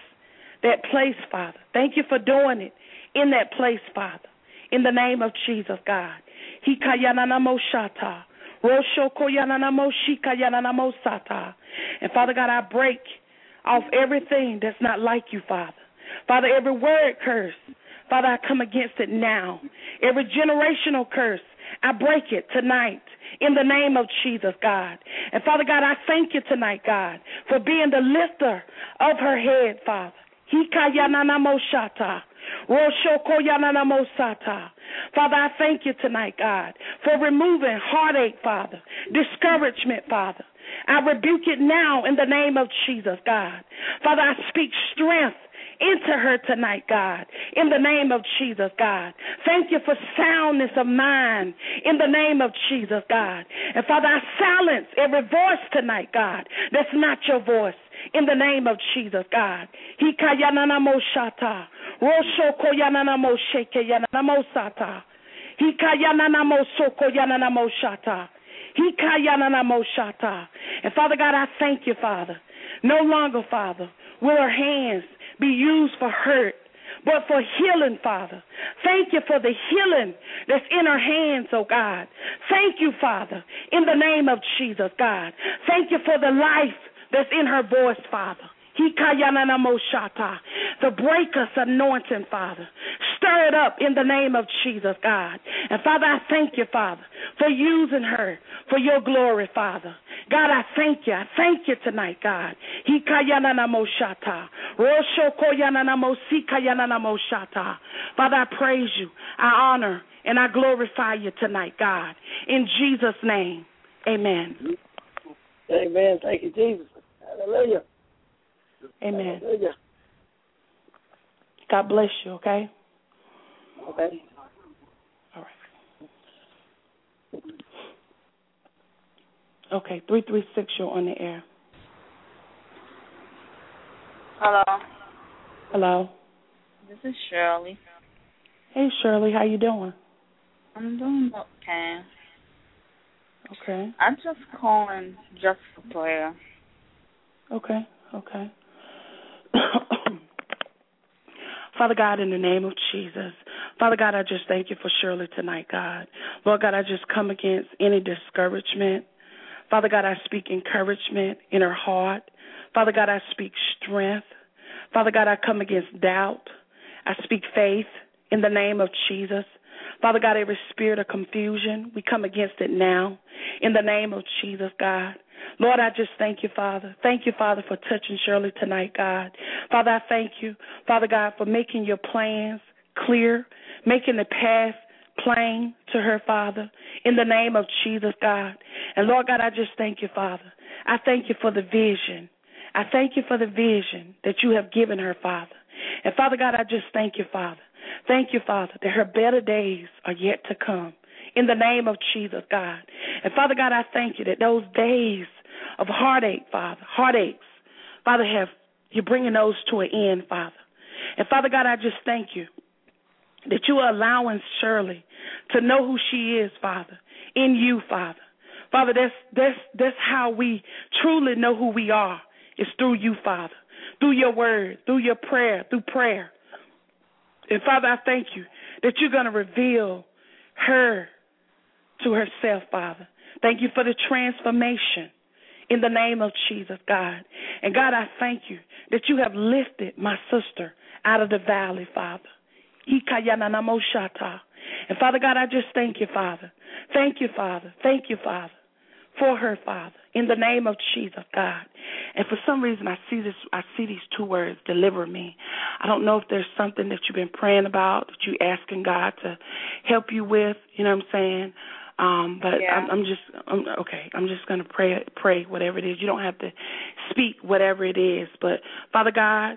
Father. Thank you for doing it in that place, Father. In the name of Jesus, God. Hikayananamoshata. Roshokoyananamoshika yananamosata. And, Father God, I break off everything that's not like you, Father. Father, every word curse, Father, I come against it now. Every generational curse, I break it tonight in the name of Jesus, God. And, Father God, I thank you tonight, God, for being the lifter of her head, Father. Hikayananamoshata. Roshokoyananamosata. Father, I thank you tonight, God, for removing heartache, Father, discouragement, Father. I rebuke it now in the name of Jesus, God. Father, I speak strength into her tonight, God, in the name of Jesus, God. Thank you for soundness of mind in the name of Jesus, God. And, Father, I silence every voice tonight, God, that's not your voice. In the name of Jesus, God. Hikayananamoshata. Roshokoyananamosheke yananamosata. Hikayananamosoko yananamoshata. Hikayananamoshata. And, Father God, I thank you, Father. No longer, Father, will her hands be used for hurt, but for healing, Father. Thank you for the healing that's in her hands, oh God. Thank you, Father, in the name of Jesus, God. Thank you for the life that's in her voice, Father. Hikayananamoshata. The breaker's anointing, Father. Stir it up in the name of Jesus, God. And, Father, I thank you, Father, for using her for your glory, Father. God, I thank you. I thank you tonight, God. Hikayananamoshata. Roshokoyananamosikayanamoshata. Father, I praise you. I honor and I glorify you tonight, God. In Jesus' name, amen. Amen. Thank you, Jesus. Hallelujah. Amen. Hallelujah. God bless you, okay? Okay. All right. Okay, 336, you're on the air. Hello. Hello. This is Shirley. Hey, Shirley, how you doing? I'm doing okay. Okay. I'm just calling just for prayer. Okay. Father God, in the name of Jesus, Father God, I just thank you for Shirley tonight, God. Lord God, I just come against any discouragement, Father God, I speak encouragement in her heart. Father God, I speak strength. Father God, I come against doubt. I speak faith in the name of Jesus. Father God, every spirit of confusion, we come against it now in the name of Jesus, God. Lord, I just thank you, Father. Thank you, Father, for touching Shirley tonight, God. Father, I thank you, Father God, for making your plans clear, making the path plain to her, Father, in the name of Jesus, God. And Lord God, I just thank you, Father. I thank you for the vision. I thank you for the vision that you have given her, Father. And Father God, I just thank you, Father. Thank you, Father, that her better days are yet to come. In the name of Jesus, God. And Father God, I thank you that those days of heartache, Father, heartaches, Father, you're bringing those to an end, Father. And Father God, I just thank you that you are allowing Shirley to know who she is, Father, in you, Father. Father, that's how we truly know who we are. It's through you, Father, through your word, through your prayer, through prayer. And Father, I thank you that you're going to reveal her to herself, Father. Thank you for the transformation in the name of Jesus, God. And God, I thank you that you have lifted my sister out of the valley, Father. And Father God, I just thank you, Father. Thank you, Father. Thank you, Father, for her, Father, in the name of Jesus, God. And for some reason, I see these two words, deliver me. I don't know if there's something that you've been praying about, that you're asking God to help you with, you know what I'm saying? But yeah. I'm just going to pray whatever it is. You don't have to speak whatever it is. But, Father God,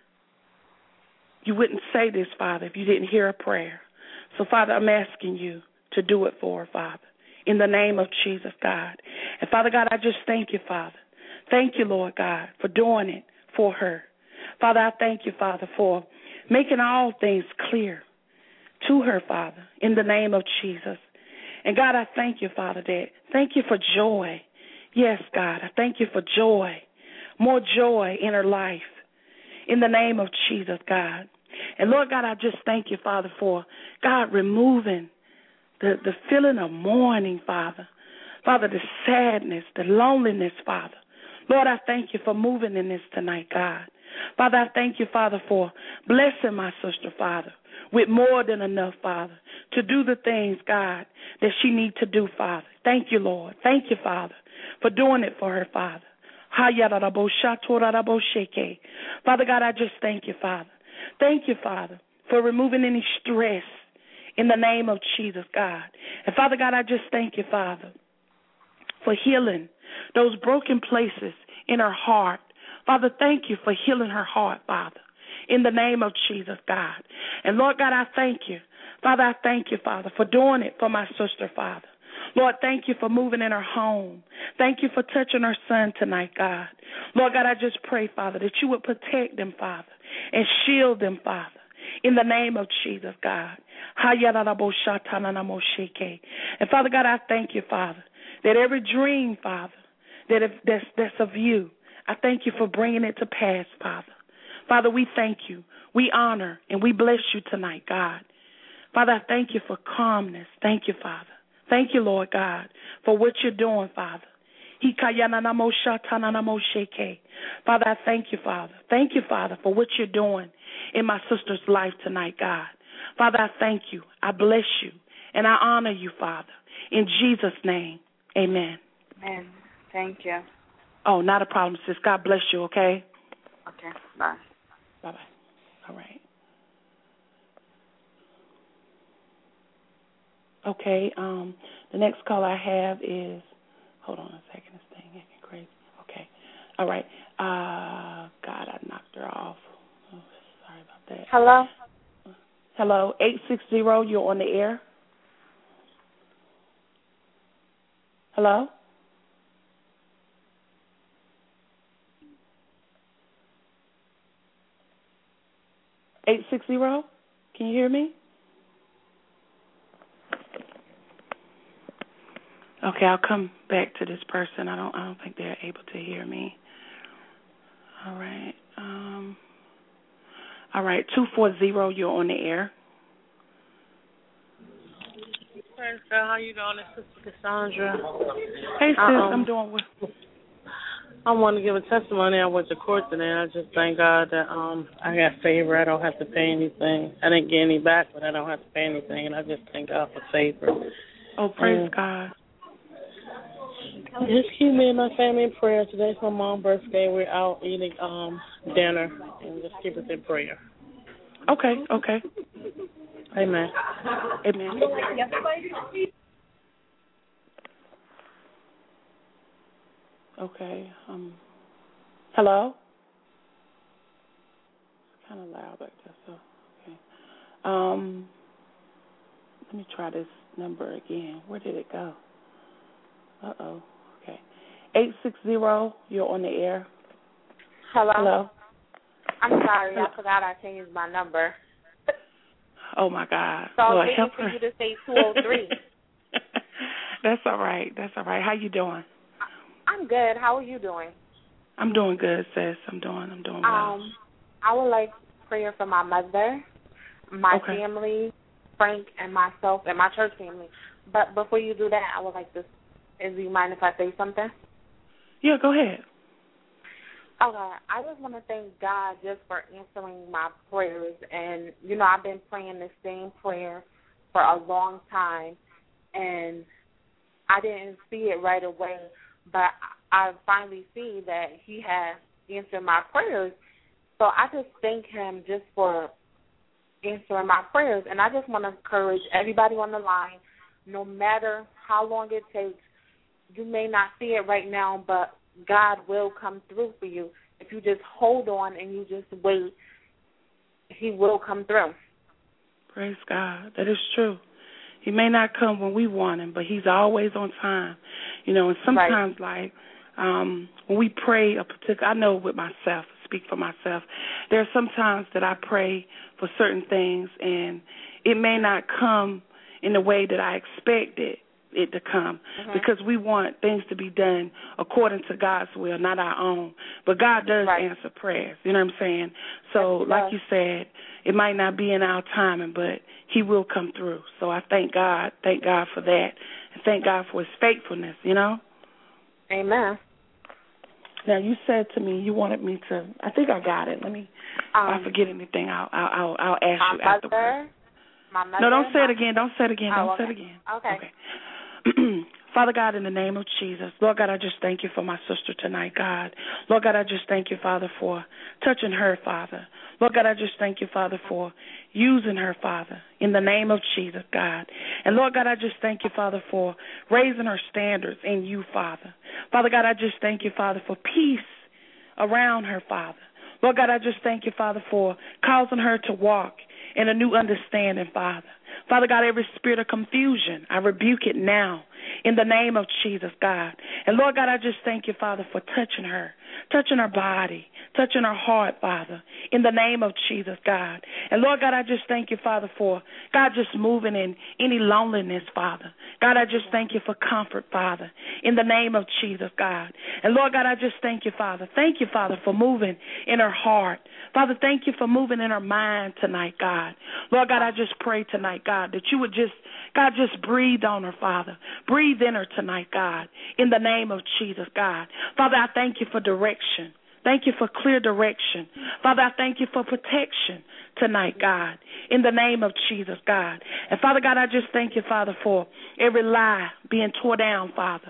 you wouldn't say this, Father, if you didn't hear a prayer. So, Father, I'm asking you to do it for her, Father, in the name of Jesus, God. And, Father God, I just thank you, Father. Thank you, Lord God, for doing it for her. Father, I thank you, Father, for making all things clear to her, Father, in the name of Jesus. And, God, I thank you, Father, thank you for joy. Yes, God, I thank you for joy, more joy in her life, in the name of Jesus, God. And, Lord God, I just thank you, Father, for, God, removing the feeling of mourning, Father. Father, the sadness, the loneliness, Father. Lord, I thank you for moving in this tonight, God. Father, I thank you, Father, for blessing my sister, Father, with more than enough, Father, to do the things, God, that she needs to do, Father. Thank you, Lord. Thank you, Father, for doing it for her, Father. Father God, I just thank you, Father. Thank you, Father, for removing any stress in the name of Jesus, God. And, Father God, I just thank you, Father, for healing those broken places in her heart. Father, thank you for healing her heart, Father, in the name of Jesus, God. And, Lord God, I thank you. Father, I thank you, Father, for doing it for my sister, Father. Lord, thank you for moving in her home. Thank you for touching her son tonight, God. Lord God, I just pray, Father, that you would protect them, Father, and shield them, Father, in the name of Jesus, God. And, Father God, I thank you, Father, that every dream, Father, that's of you, I thank you for bringing it to pass, Father. Father, we thank you. We honor and we bless you tonight, God. Father, I thank you for calmness. Thank you, Father. Thank you, Lord God, for what you're doing, Father. Father, I thank you, Father. Thank you, Father, for what you're doing in my sister's life tonight, God. Father, I thank you. I bless you. And I honor you, Father. In Jesus' name, amen. Amen. Thank you. Oh, not a problem, sis. God bless you, okay? Okay, bye. Bye-bye. All right. Okay, the next call I have is, hold on a second, this thing is getting crazy. Okay, all right. God, I knocked her off. Oh, sorry about that. Hello? Hello, 860, you're on the air. Hello? $860? Can you hear me? Okay, I'll come back to this person. I don't think they're able to hear me. All right. All right, 240, you're on the air. Praise God. How you doing? It's Sister Cassandra. Hey, sis, I'm doing well. I want to give a testimony. I went to court today, and I just thank God that I got favor. I don't have to pay anything. I didn't get any back, but I don't have to pay anything, and I just thank God for favor. Oh, praise God. Just keep me and my family in prayer. Today's my mom's birthday. We're out eating dinner, and just keep us in prayer. Okay. Amen. Amen. Okay. Hello? It's kind of loud back there, so okay. Let me try this number again. Where did it go? Uh-oh. Okay. 860, you're on the air. Hello? I'm sorry, I forgot I changed my number. Oh, my God. So I was help waiting her. for you to say 203. That's all right. How you doing? I'm good. How are you doing? I'm doing good, sis. I'm doing well. I would like prayer for my mother, my family, Frank, and myself, and my church family. But before you do that, I would like to, do you mind if I say something? Yeah, go ahead. Okay, I just want to thank God just for answering my prayers. And, I've been praying the same prayer for a long time, and I didn't see it right away, but I finally see that he has answered my prayers. So I just thank him just for answering my prayers. And I just want to encourage everybody on the line, no matter how long it takes, you may not see it right now, but God will come through for you. If you just hold on and you just wait, he will come through. Praise God. That is true. He may not come when we want him, but he's always on time. And sometimes, when we pray I know with myself, speak for myself, there are some times that I pray for certain things, and it may not come in the way that I expected it to come, because we want things to be done according to God's will, not our own. But God does answer prayers, you know what I'm saying? So like you said, it might not be in our timing, but he will come through. So I thank God for that, and thank God for his faithfulness, Amen. Now, you said to me you wanted me to, I think I got it. Let me, if I forget anything, I'll ask you afterwards. My mother? No, don't say it again. Don't say it again. Oh, don't say it again. Okay. Father God, in the name of Jesus, Lord God, I just thank you for my sister tonight, God. Lord God, I just thank you, Father, for touching her, Father. Lord God, I just thank you, Father, for using her, Father, in the name of Jesus, God. And Lord God, I just thank you, Father, for raising her standards in you, Father. Father God, I just thank you, Father, for peace around her, Father. Lord God, I just thank you, Father, for causing her to walk in a new understanding, Father. Father God, every spirit of confusion, I rebuke it now in the name of Jesus, God. And Lord God, I just thank you, Father, for touching her body, touching her heart, Father, in the name of Jesus, God. And Lord God, I just thank you, Father, for God just moving in any loneliness, Father. God, I just thank you for comfort, Father, in the name of Jesus, God. And Lord God, I just thank you, Father. Thank you, Father, for moving in her heart. Father, thank you for moving in her mind tonight, God. Lord God, I just pray tonight, God, that you would just breathe on her, Father. Breathe in her tonight, God, in the name of Jesus, God. Father, I thank you for direction. Thank you for clear direction. Father, I thank you for protection tonight, God, in the name of Jesus, God. And Father God, I just thank you, Father, for every lie being tore down, Father.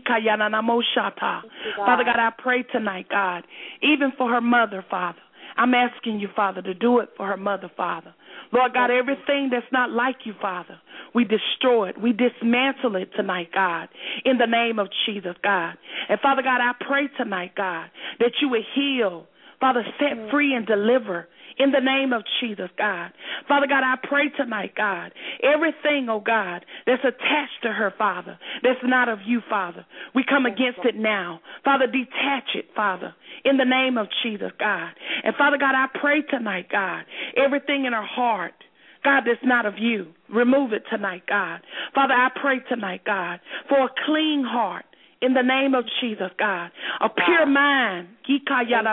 Father God, I pray tonight, God, even for her mother, Father. I'm asking you, Father, to do it for her mother, Father. Lord God, everything that's not like you, Father, we destroy it. We dismantle it tonight, God, in the name of Jesus, God. And Father God, I pray tonight, God, that you would heal, Father, set free and deliver in the name of Jesus, God. Father God, I pray tonight, God, everything, oh God, that's attached to her, Father, that's not of you, Father, we come against it now. Father, detach it, Father, in the name of Jesus, God. And Father God, I pray tonight, God, everything in her heart, God, that's not of you, remove it tonight, God. Father, I pray tonight, God, for a clean heart in the name of Jesus, God. A pure mind. And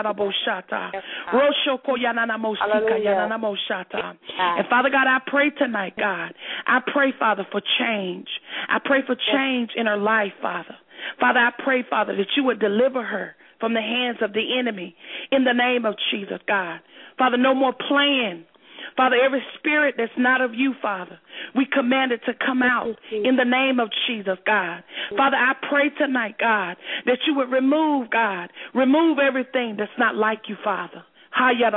Father God, I pray tonight, God. I pray, Father, for change. I pray for change in her life, Father. Father, I pray, Father, that you would deliver her from the hands of the enemy in the name of Jesus, God. Father, no more playing. Father, every spirit that's not of you, Father, we command it to come out in the name of Jesus, God. Father, I pray tonight, God, that you would remove, God, remove everything that's not like you, Father. And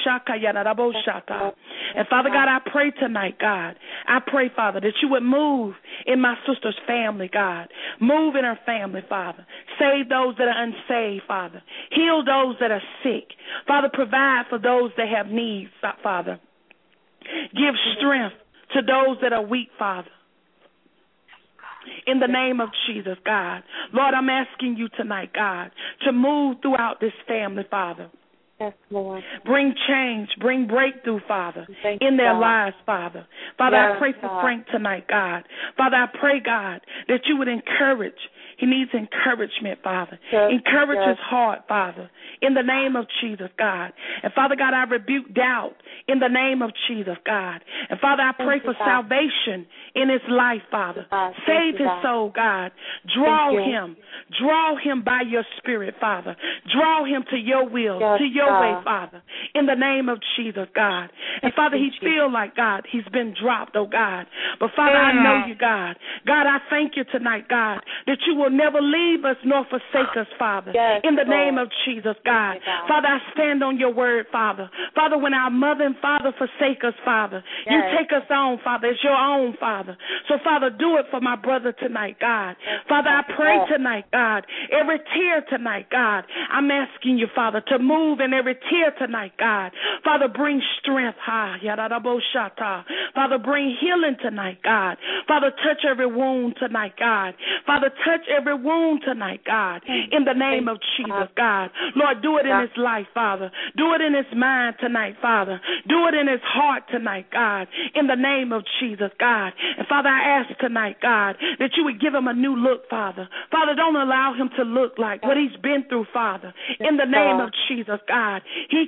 Father God, I pray tonight, God. I pray, Father, that you would move in my sister's family, God. Move in her family, Father. Save those that are unsaved, Father. Heal those that are sick. Father, provide for those that have needs, Father. Give strength to those that are weak, Father. In the name of Jesus, God. Lord, I'm asking you tonight, God, to move throughout this family, Father. Yes, Lord. Bring change, bring breakthrough, Father, in their lives, Father. Father, I pray for Frank tonight, God. Father, I pray, God, that you would encourage. He needs encouragement, Father. Encourage his heart, Father, in the name of Jesus, God. And Father God, I rebuke doubt in the name of Jesus, God. And Father, I pray for salvation in his life, Father. Save his soul, God. Draw him by your spirit, Father. Draw him to your will, to your way, Father, in the name of Jesus, God. And Father, he feel like, God, he's been dropped, oh God. But Father, I know you, God. God, I thank you tonight, God, that you will never leave us nor forsake us, Father, in the name of Jesus, God. Father, I stand on your word, Father. Father, when our mother and father forsake us, Father, you take us on, Father. It's your own, Father. So, Father, do it for my brother tonight, God. Father, I pray tonight, God, every tear tonight, God, I'm asking you, Father, to move in every tear tonight, God. Father, bring strength. Father, bring healing tonight, God. Father, touch every wound tonight, God. Father, touch every wound tonight, God, in the name of Jesus, God. Lord, do it in his life, Father. Do it in his mind tonight, Father. Do it in his heart tonight, God, in the name of Jesus, God. And Father, I ask tonight, God, that you would give him a new look, Father. Father, don't allow him to look like what he's been through, Father, in the name of Jesus, God.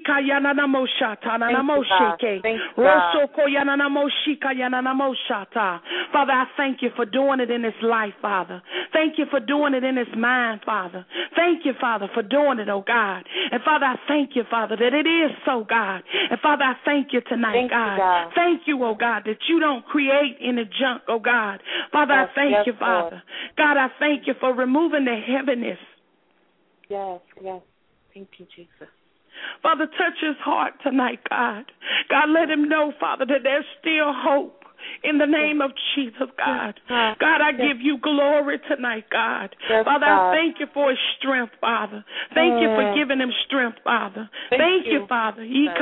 Father, I thank you for doing it in his life, Father. Thank you for doing it in his mind, Father. Thank you, Father, for doing it, oh God. And Father, I thank you, Father, that it is so, God. And Father, I thank you tonight, God. Thank you, oh God, that you don't create any junk, oh God. Father, I thank you, Father. God, I thank you for removing the heaviness. Yes. Thank you, Jesus. Father, touch his heart tonight, God. God, let him know, Father, that there's still hope. In the name of Jesus, God. God, I give you glory tonight, God. Father, I thank you for his strength, Father. Thank you for giving him strength, Father. Thank you, Father.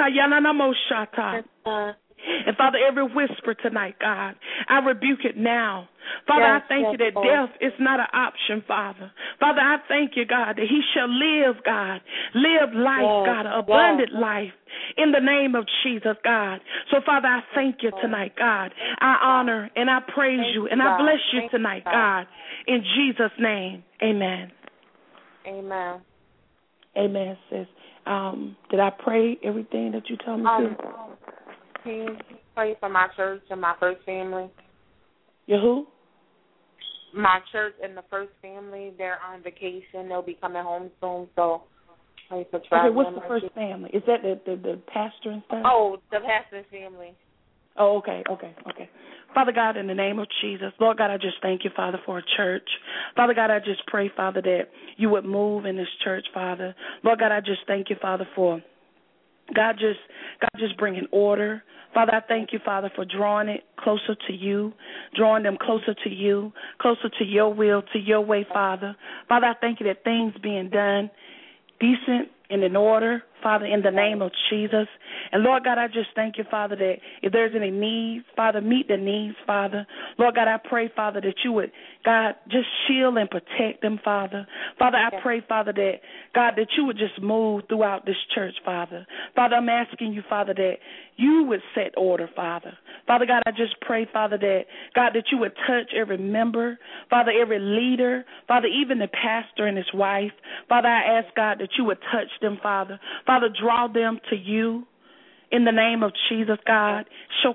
And Father, every whisper tonight, God, I rebuke it now. Father, I thank you that death is not an option, Father. Father, I thank you, God, that he shall live, God. Live life, God, abundant life. In the name of Jesus, God. So, Father, I thank you tonight, God. I honor and I praise you and I bless you tonight, God. In Jesus' name, amen. Amen. Amen, sis. Did I pray everything that you told me to? Can you pray for my church and my first family? Your who? My church and the first family. They're on vacation. They'll be coming home soon, so pray for traveling. Okay, what's the first family? Is that the pastor and stuff? Oh, the pastor's family. Oh, okay. Father God, in the name of Jesus, Lord God, I just thank you, Father, for a church. Father God, I just pray, Father, that you would move in this church, Father. Lord God, I just thank you, Father, for God just bringing order. Father, I thank you, Father, for drawing it closer to you, drawing them closer to you, closer to your will, to your way, Father. Father, I thank you that things being done decent and in order, Father, in the name of Jesus. And, Lord God, I just thank you, Father, that if there's any needs, Father, meet the needs, Father. Lord God, I pray, Father, that you would, God, just shield and protect them, Father. Father, I pray, Father, that, God, that you would just move throughout this church, Father. Father, I'm asking you, Father, that you would set order, Father. Father God, I just pray, Father, that, God, that you would touch every member, Father, every leader, Father, even the pastor and his wife. Father, I ask, God, that you would touch them, Father. Father, draw them to you. In the name of Jesus, God.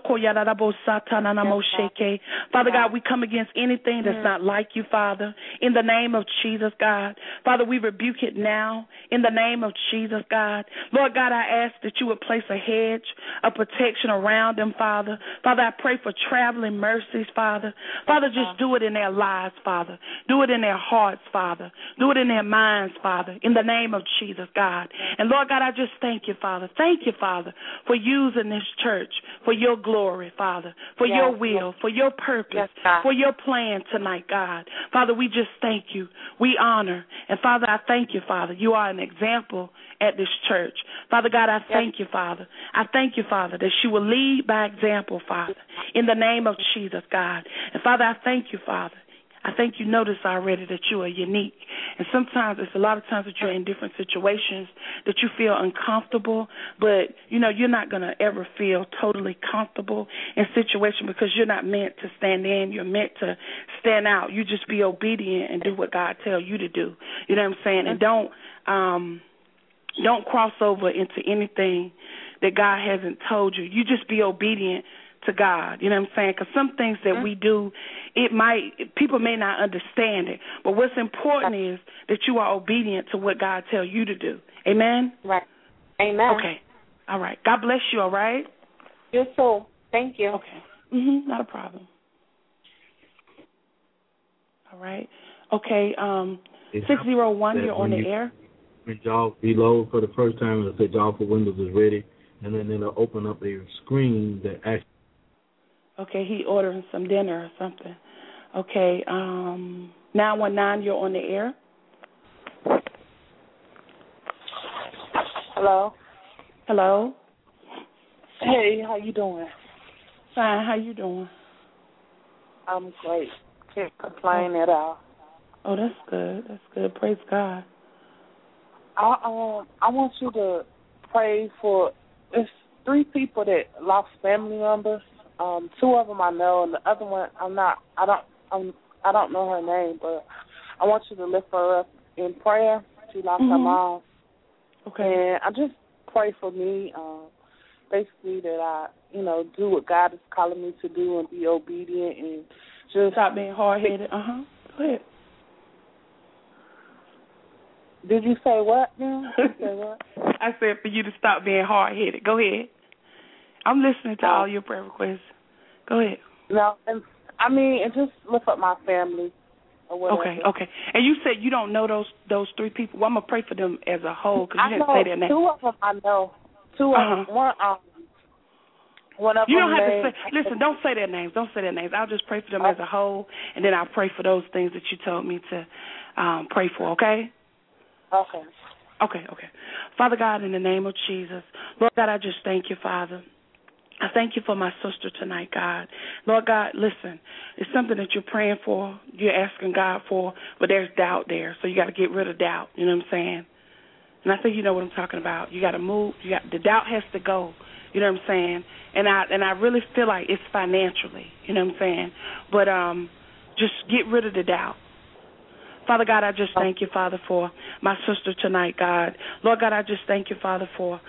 Father God, we come against anything that's not like you, Father. In the name of Jesus, God. Father, we rebuke it now. In the name of Jesus, God. Lord God, I ask that you would place a hedge of protection around them, Father. Father, I pray for traveling mercies, Father. Father, just do it in their lives, Father. Do it in their hearts, Father. Do it in their minds, Father. In the name of Jesus, God. And Lord God, I just thank you, Father. Thank you, Father, for using this church for your glory, Father, for your will, for your purpose, for your plan tonight, God. Father, we just thank you. We honor. And, Father, I thank you, Father. You are an example at this church. Father God, I thank you, Father. I thank you, Father, that she will lead by example, Father, in the name of Jesus, God. And, Father, I thank you, Father. I think you noticed already that you are unique. And sometimes, it's a lot of times that you're in different situations that you feel uncomfortable, but, you know, you're not going to ever feel totally comfortable in situations because you're not meant to stand in. You're meant to stand out. You just be obedient and do what God tells you to do. You know what I'm saying? And don't cross over into anything that God hasn't told you. You just be obedient to God, you know what I'm saying? Because some things that we do, people may not understand it, but what's important is that you are obedient to what God tells you to do. Amen? Right. Amen. Okay. All right. God bless you, all right? You too. Thank you. Okay. Not a problem. All right. Okay, 601, you're on the air. When y'all reload for the first time, it'll say Java Windows is ready, and then it'll open up a screen that actually. Okay, he ordering some dinner or something. Okay, 919, you're on the air. Hello. Hello. Hey, how you doing? Fine. How you doing? I'm great. Can't complain at all. Oh, that's good. That's good. Praise God. I want you to pray for. It's 3 people that lost family members. 2 of them I know, and the other one I don't know her name, but I want you to lift her up in prayer. She lost her mom. Okay. And I just pray for me, basically that I, do what God is calling me to do and be obedient and just stop being hard-headed. Go ahead. Did you say what now? You say what? I said for you to stop being hard-headed. Go ahead. I'm listening to all your prayer requests. Go ahead. No, and just lift up my family or whatever. Okay. And you said you don't know those 3 people. Well, I'm going to pray for them as a whole because you didn't say their name. 2 of them I know. 2 of them. One of them. You don't have to say. Listen, don't say their names. Don't say their names. I'll just pray for them as a whole, and then I'll pray for those things that you told me to pray for, okay? Okay. Father God, in the name of Jesus, Lord God, I just thank you, Father. I thank you for my sister tonight, God. Lord God, listen, it's something that you're praying for, you're asking God for, but there's doubt there, so you got to get rid of doubt, you know what I'm saying? And I think you know what I'm talking about. You got to move. The doubt has to go, you know what I'm saying? And I really feel like it's financially, you know what I'm saying? But just get rid of the doubt. Father God, I just thank you, Father, for my sister tonight, God. Lord God, I just thank you, Father, for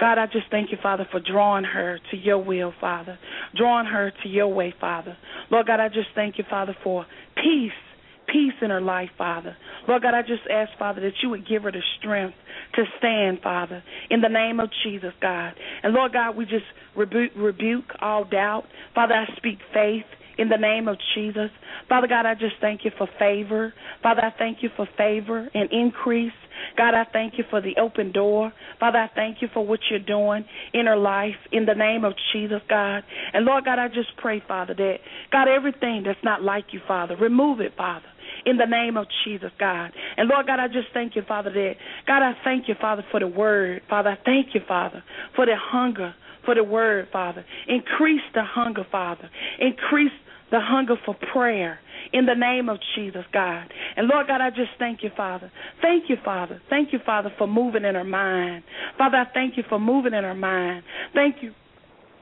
drawing her to your will, Father, drawing her to your way, Father. Lord God, I just thank you, Father, for peace in her life, Father. Lord God, I just ask, Father, that you would give her the strength to stand, Father, in the name of Jesus, God. And Lord God, we just rebuke all doubt. Father, I speak faith in the name of Jesus. Father God, I just thank you for favor. Father, I thank you for favor and increase. God, I thank you for the open door. Father, I thank you for what you're doing in her life in the name of Jesus, God. And Lord God, I just pray, Father, that, God, everything that's not like you, Father, remove it, Father, in the name of Jesus, God. And Lord God, I just thank you, Father, that, God, I thank you, Father, for the word. Father, I thank you, Father, for the hunger for the word, Father. Increase the hunger, Father. Increase the hunger for prayer in the name of Jesus, God. And Lord God, I just thank you, Father. Thank you, Father. Thank you, Father, for moving in her mind. Father, I thank you for moving in her mind. Thank you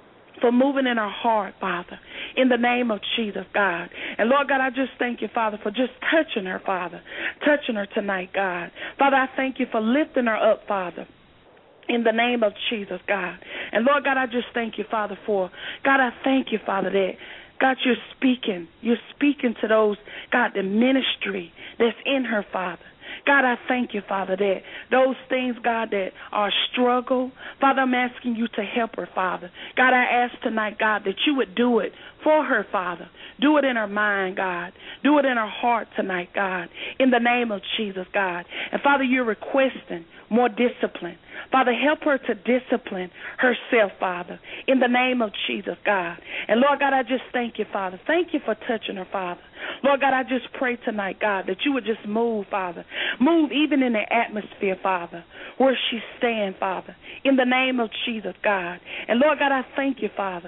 for moving in her heart, Father, in the name of Jesus, God. And, Lord God, I just thank you, Father, for just touching her, Father, touching her tonight, God. Father, I thank you for lifting her up, Father, in the name of Jesus, God. And, Lord God, I just thank you, Father, God, I thank you, Father, that, God, you're speaking to those, God, the ministry that's in her, Father. God, I thank you, Father, that those things, God, that are a struggle, Father, I'm asking you to help her, Father. God, I ask tonight, God, that you would do it for her, Father. Do it in her mind, God. Do it in her heart tonight, God, in the name of Jesus, God. And, Father, you're requesting more discipline. Father, help her to discipline herself, Father, in the name of Jesus, God. And, Lord God, I just thank you, Father. Thank you for touching her, Father. Lord God, I just pray tonight, God, that you would just move, Father. Move even in the atmosphere, Father, where she's staying, Father, in the name of Jesus, God. And, Lord God, I thank you, Father.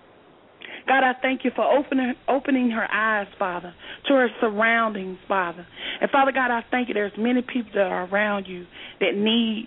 God, I thank you for opening her eyes, Father, to her surroundings, Father. And, Father God, I thank you there's many people that are around you that need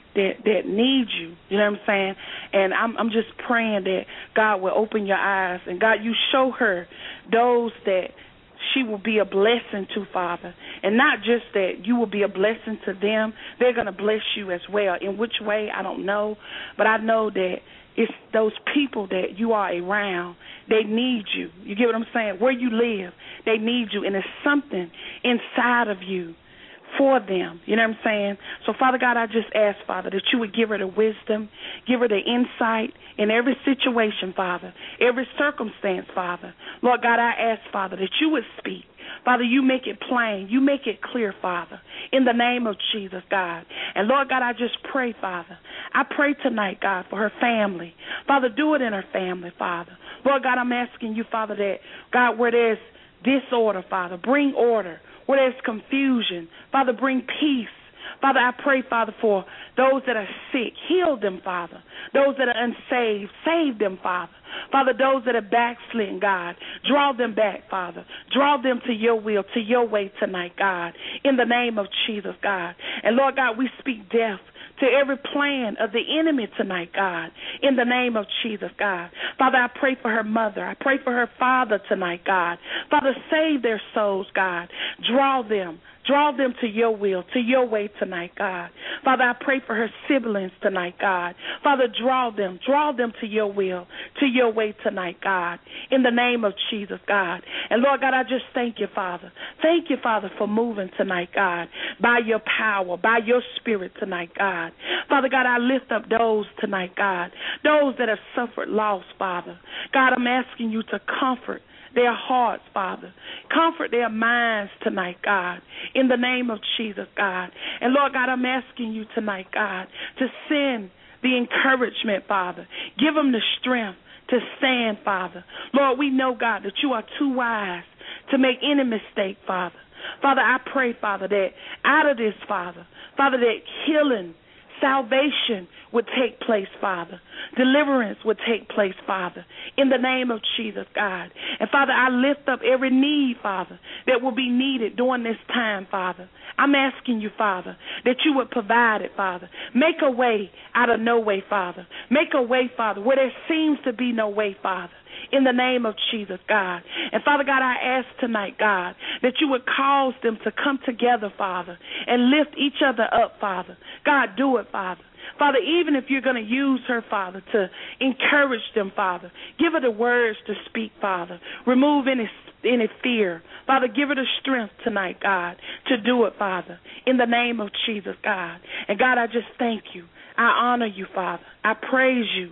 you. You know what I'm saying? And I'm just praying that God will open your eyes. And, God, you show her those that she will be a blessing to, Father. And not just that you will be a blessing to them, they're going to bless you as well. In which way, I don't know. But I know that it's those people that you are around, they need you. You get what I'm saying? Where you live, they need you. And there's something inside of you for them. You know what I'm saying? So, Father God, I just ask, Father, that you would give her the wisdom, give her the insight in every situation, Father, every circumstance, Father. Lord God, I ask, Father, that you would speak. Father, you make it plain. You make it clear, Father, in the name of Jesus, God. And, Lord God, I just pray, Father. I pray tonight, God, for her family. Father, do it in her family, Father. Lord God, I'm asking you, Father, that, God, where there's disorder, Father, bring order. Where there's confusion, Father, bring peace. Father, I pray, Father, for those that are sick, heal them, Father. Those that are unsaved, save them, Father. Father, those that are backslidden, God, draw them back, Father. Draw them to your will, to your way tonight, God, in the name of Jesus, God. And, Lord God, we speak death to every plan of the enemy tonight, God, in the name of Jesus, God. Father, I pray for her mother. I pray for her father tonight, God. Father, save their souls, God. Draw them to your will, to your way tonight, God. Father, I pray for her siblings tonight, God. Father, draw them to your will, to your way tonight, God, in the name of Jesus, God. And, Lord God, I just thank you, Father. Thank you, Father, for moving tonight, God, by your power, by your spirit tonight, God. Father God, I lift up those tonight, God, those that have suffered loss, Father. God, I'm asking you to comfort their hearts, Father. Comfort their minds tonight, God, in the name of Jesus, God. And, Lord God, I'm asking you tonight, God, to send the encouragement, Father. Give them the strength to stand, Father. Lord, we know, God, that you are too wise to make any mistake, Father. Father, I pray, Father, that out of this, Father, that healing, salvation would take place, Father. Deliverance would take place, Father, in the name of Jesus, God. And, Father, I lift up every need, Father, that will be needed during this time, Father. I'm asking you, Father, that you would provide it, Father. Make a way out of no way, Father. Make a way, Father, where there seems to be no way, Father, in the name of Jesus, God. And, Father God, I ask tonight, God, that you would cause them to come together, Father, and lift each other up, Father. God, do it, Father. Father, even if you're going to use her, Father, to encourage them, Father, give her the words to speak, Father. Remove any fear. Father, give her the strength tonight, God, to do it, Father, in the name of Jesus, God. And, God, I just thank you. I honor you, Father. I praise you.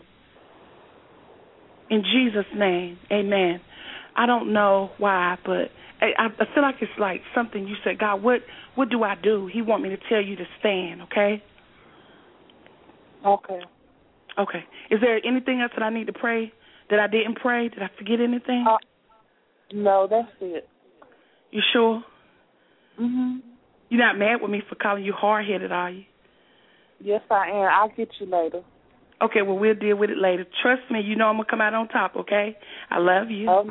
In Jesus' name, amen. I don't know why, but I feel like it's like something you said, God, what do I do? He want me to tell you to stand, okay? Okay. Okay. Is there anything else that I need to pray that I didn't pray? Did I forget anything? No, that's it. You sure? Mm-hmm. You're not mad with me for calling you hard-headed, are you? Yes, I am. I'll get you later. Okay, well, we'll deal with it later. Trust me, you know I'm going to come out on top, okay? I love you. All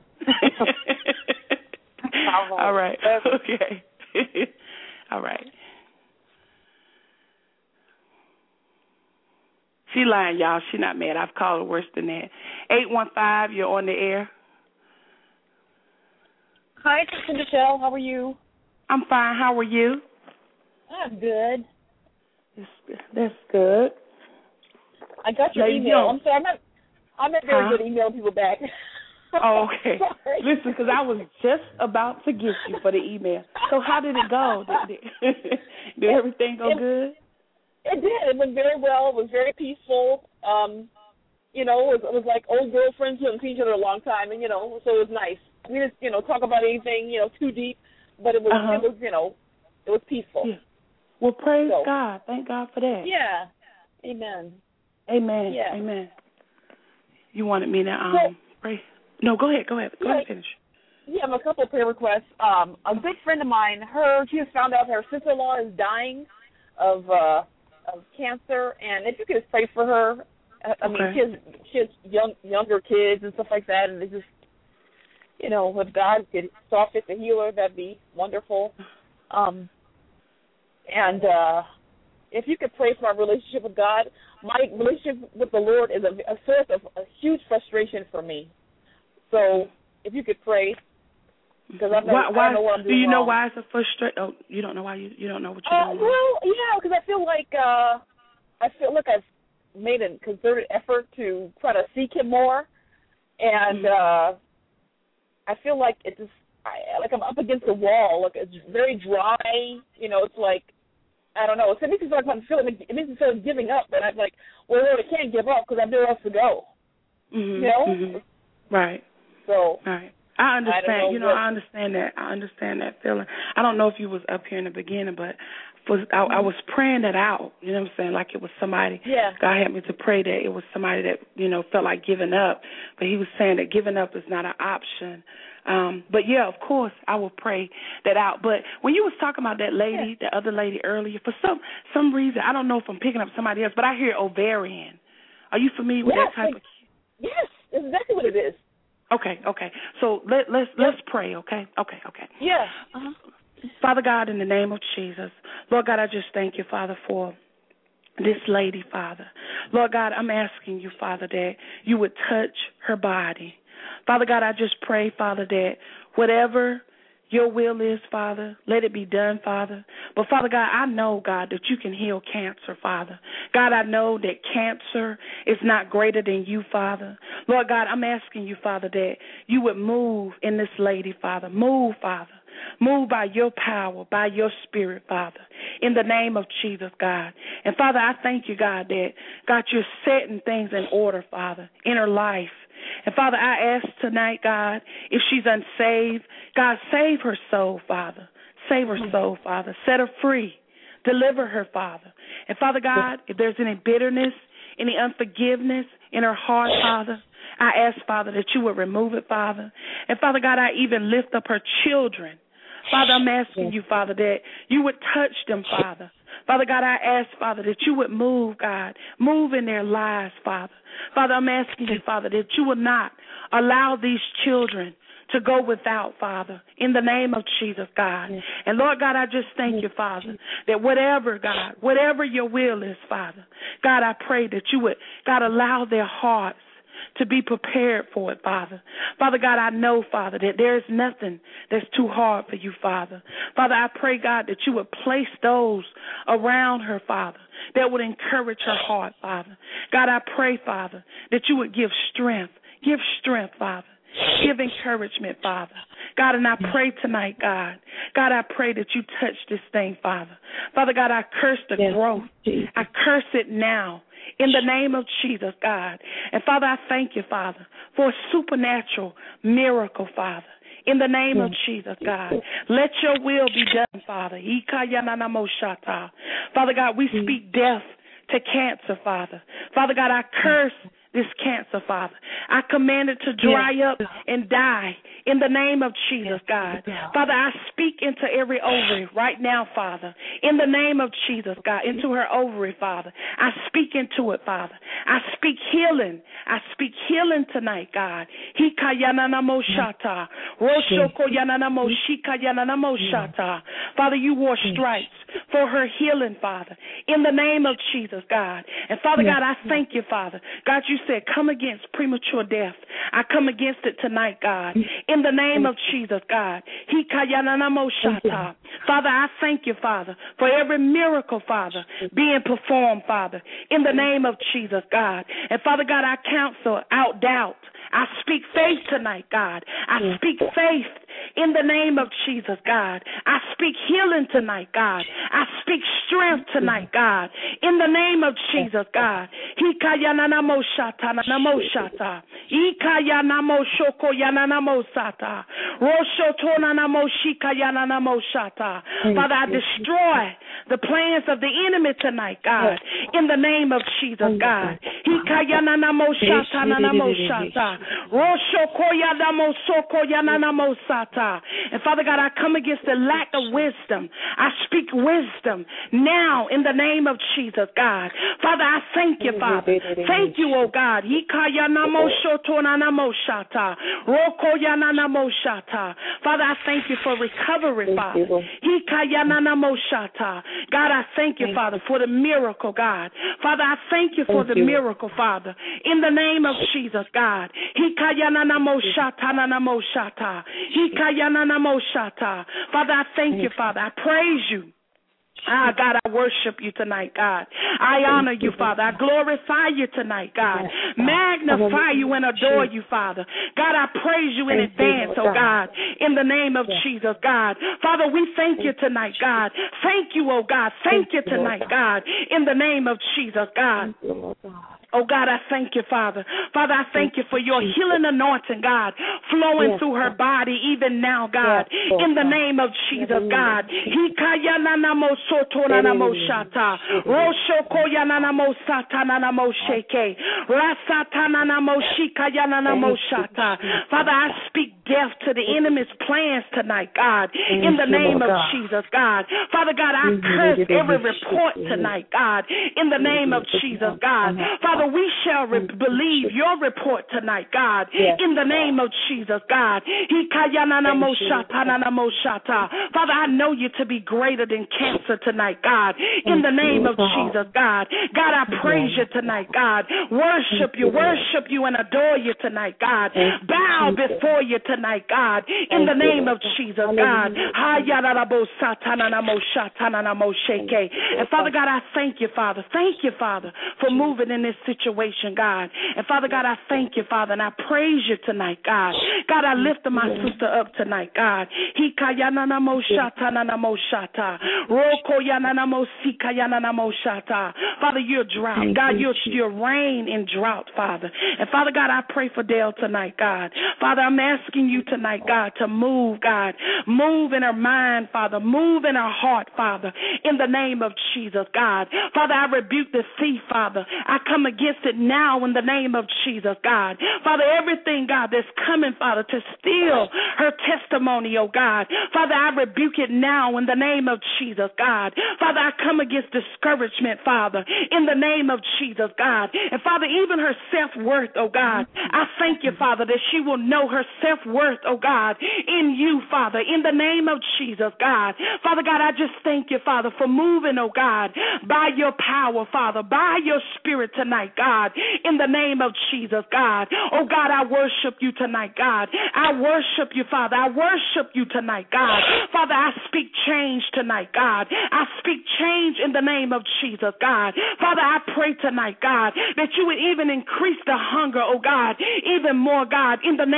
All right. Okay. All right. She lying, y'all. She not mad. I've called her worse than that. 815, you're on the air. Hi, Sister Michelle. How are you? I'm fine. How are you? I'm good. That's good. I got your email. I'm sorry. I'm not very good at emailing people back. Oh, okay. Listen, because I was just about to get you for the email. So how did it go? Did everything go good? It did. It went very well. It was very peaceful. You know, it was like old girlfriends who haven't seen each other a long time, and, you know, so it was nice. We didn't, you know, talk about anything, you know, too deep, but it was, you know, it was peaceful. Yeah. Well, praise God. Thank God for that. Yeah. Amen. Amen. Yeah. Amen. You wanted me to pray? No, go ahead. Go ahead and finish. Yeah, I have a couple of prayer requests. A good friend of mine, she has found out her sister-in-law is dying of cancer, and if you could just pray for her. I mean, she has younger kids and stuff like that, and it's just, you know, if God could saw fit to heal her, that'd be wonderful. And if you could pray for my relationship with God, my relationship with the Lord is a source of a huge frustration for me. So if you could pray, because I don't know what I'm doing. Do you know wrong. why it's a frustration? Oh, you don't know why you don't know what you're doing. Well, yeah, because I feel like I've made a concerted effort to try to seek Him more, and I feel like it's just like I'm up against a wall. Like it's very dry. You know, it's like I don't know. It makes me feel like it makes me feel like giving up, and I'm like, well, Lord, I can't give up because I have nowhere else to go. Mm-hmm. You know, right. So right. I understand. I understand that. I understand that feeling. I don't know if you was up here in the beginning, but I was praying that out. You know what I'm saying? Like it was somebody. Yeah. God had me to pray that it was somebody that felt like giving up, but He was saying that giving up is not an option. But yeah, of course, I will pray that out. But when you was talking about that lady, the other lady earlier, for some reason, I don't know if I'm picking up somebody else, but I hear ovarian. Are you familiar with that type of? Yes, that's exactly what it is. Okay. So let's pray. Okay. Yeah. Father God, in the name of Jesus, Lord God, I just thank you, Father, for this lady, Father. Lord God, I'm asking you, Father, that you would touch her body. Father God, I just pray, Father, that whatever your will is, Father, let it be done, Father. But, Father God, I know, God, that you can heal cancer, Father. God, I know that cancer is not greater than you, Father. Lord God, I'm asking you, Father, that you would move in this lady, Father. Move, Father. Move by your power, by your spirit, Father, in the name of Jesus, God. And, Father, I thank you, God, that, God, you're setting things in order, Father, in her life. And, Father, I ask tonight, God, if she's unsaved, God, save her soul, Father. Save her soul, Father. Set her free. Deliver her, Father. And, Father God, if there's any bitterness, any unforgiveness in her heart, Father, I ask, Father, that you would remove it, Father. And, Father God, I even lift up her children. Father, I'm asking you, Father, that you would touch them, Father. Father God, I ask, Father, that you would move, God, move in their lives, Father. Father, I'm asking you, Father, that you would not allow these children to go without, Father, in the name of Jesus, God. And, Lord God, I just thank you, Father, that whatever, God, whatever your will is, Father, God, I pray that you would, God, allow their hearts to be prepared for it, Father. Father God, I know, Father, that there is nothing that's too hard for you, Father. Father, I pray, God, that you would place those around her, Father, that would encourage her heart, Father. God, I pray, Father, that you would give strength. Give strength, Father. Give encouragement, Father. God, and I pray tonight, God. God, I pray that you touch this thing, Father. Father God, I curse the growth. I curse it now. In the name of Jesus, God. And, Father, I thank you, Father, for a supernatural miracle, Father. In the name of Jesus, God. Let your will be done, Father. Father God, we speak death to cancer, Father. Father God, I curse this cancer, Father. I command it to dry up and die in the name of Jesus, God. Father, I speak into every ovary right now, Father, in the name of Jesus, God, into her ovary, Father. I speak into it, Father. I speak healing. I speak healing tonight, God. Father, you wore stripes for her healing, Father, in the name of Jesus, God. And Father God, I thank you, Father. God, you said, come against premature death. I come against it tonight, God, in the name of Jesus, God. Father, I thank you, Father, for every miracle, Father, being performed, Father, in the name of Jesus, God. And Father God, I counsel out doubt. I speak faith tonight, God. I speak faith in the name of Jesus, God. I speak healing tonight, God. I speak strength tonight, God, in the name of Jesus, God. Father, I destroy the plans of the enemy tonight, God, in the name of Jesus, God. And Father God, I come against the lack of wisdom. I speak wisdom now in the name of Jesus, God. Father, I thank you, Father. Thank you, oh God. Father, I thank you for recovery, Father. God, I thank you, Father, for the miracle, God. Father, I thank you for the miracle, Father, in the name of Jesus, God. Father, I thank you, Father. I praise you. God, I worship you tonight, God. I honor you, Father. I glorify you tonight, God. Magnify you and adore you, Father. God, I praise you in advance, oh God, in the name of Jesus, God. Father, we thank you tonight, God. Thank you, oh God. Thank you tonight, God, in the name of Jesus, God. Oh, God, I thank you, Father. Father, I thank you for your healing anointing, God, flowing through her body even now, God, in the name of Jesus, God. Father, I speak death to the enemy's plans tonight, God, in the name of Jesus, God. Father God, I curse every report tonight, God, in the name of Jesus, God. Father, we shall believe your report tonight, God, in the name of Jesus, God. Father, I know you to be greater than cancer tonight, God, in the name of Jesus, God. God, I praise you tonight, God. Worship you and adore you tonight, God. Bow before you tonight, God, in the name of Jesus, God. And Father God, I thank you, Father. Thank you, Father, for moving in this situation, God. And Father God, I thank you, Father, and I praise you tonight, God. God, I lift my sister up tonight, God. Father, you're drought. God, you're rain in drought, Father. And Father God, I pray for Dale tonight, God. Father, I'm asking you tonight, God, to move, God. Move in her mind, Father. Move in her heart, Father, in the name of Jesus, God. Father, I rebuke the thief, Father. I come against it now in the name of Jesus, God. Father, everything, God, that's coming, Father, to steal her testimony, oh God. Father, I rebuke it now in the name of Jesus, God. Father, I come against discouragement, Father, in the name of Jesus, God. And Father, even her self-worth, oh God, I thank you, Father, that she will know her self-worth, oh God, in you, Father, in the name of Jesus, God. Father God, I just thank you, Father, for moving, oh God, by your power, Father, by your spirit tonight, God, in the name of Jesus, God. Oh God, I worship you tonight, God. I worship you, Father. I worship you tonight, God. Father, I speak change tonight, God. I speak change in the name of Jesus, God. Father, I pray tonight, God, that you would even increase the hunger, oh God, even more, God, in the name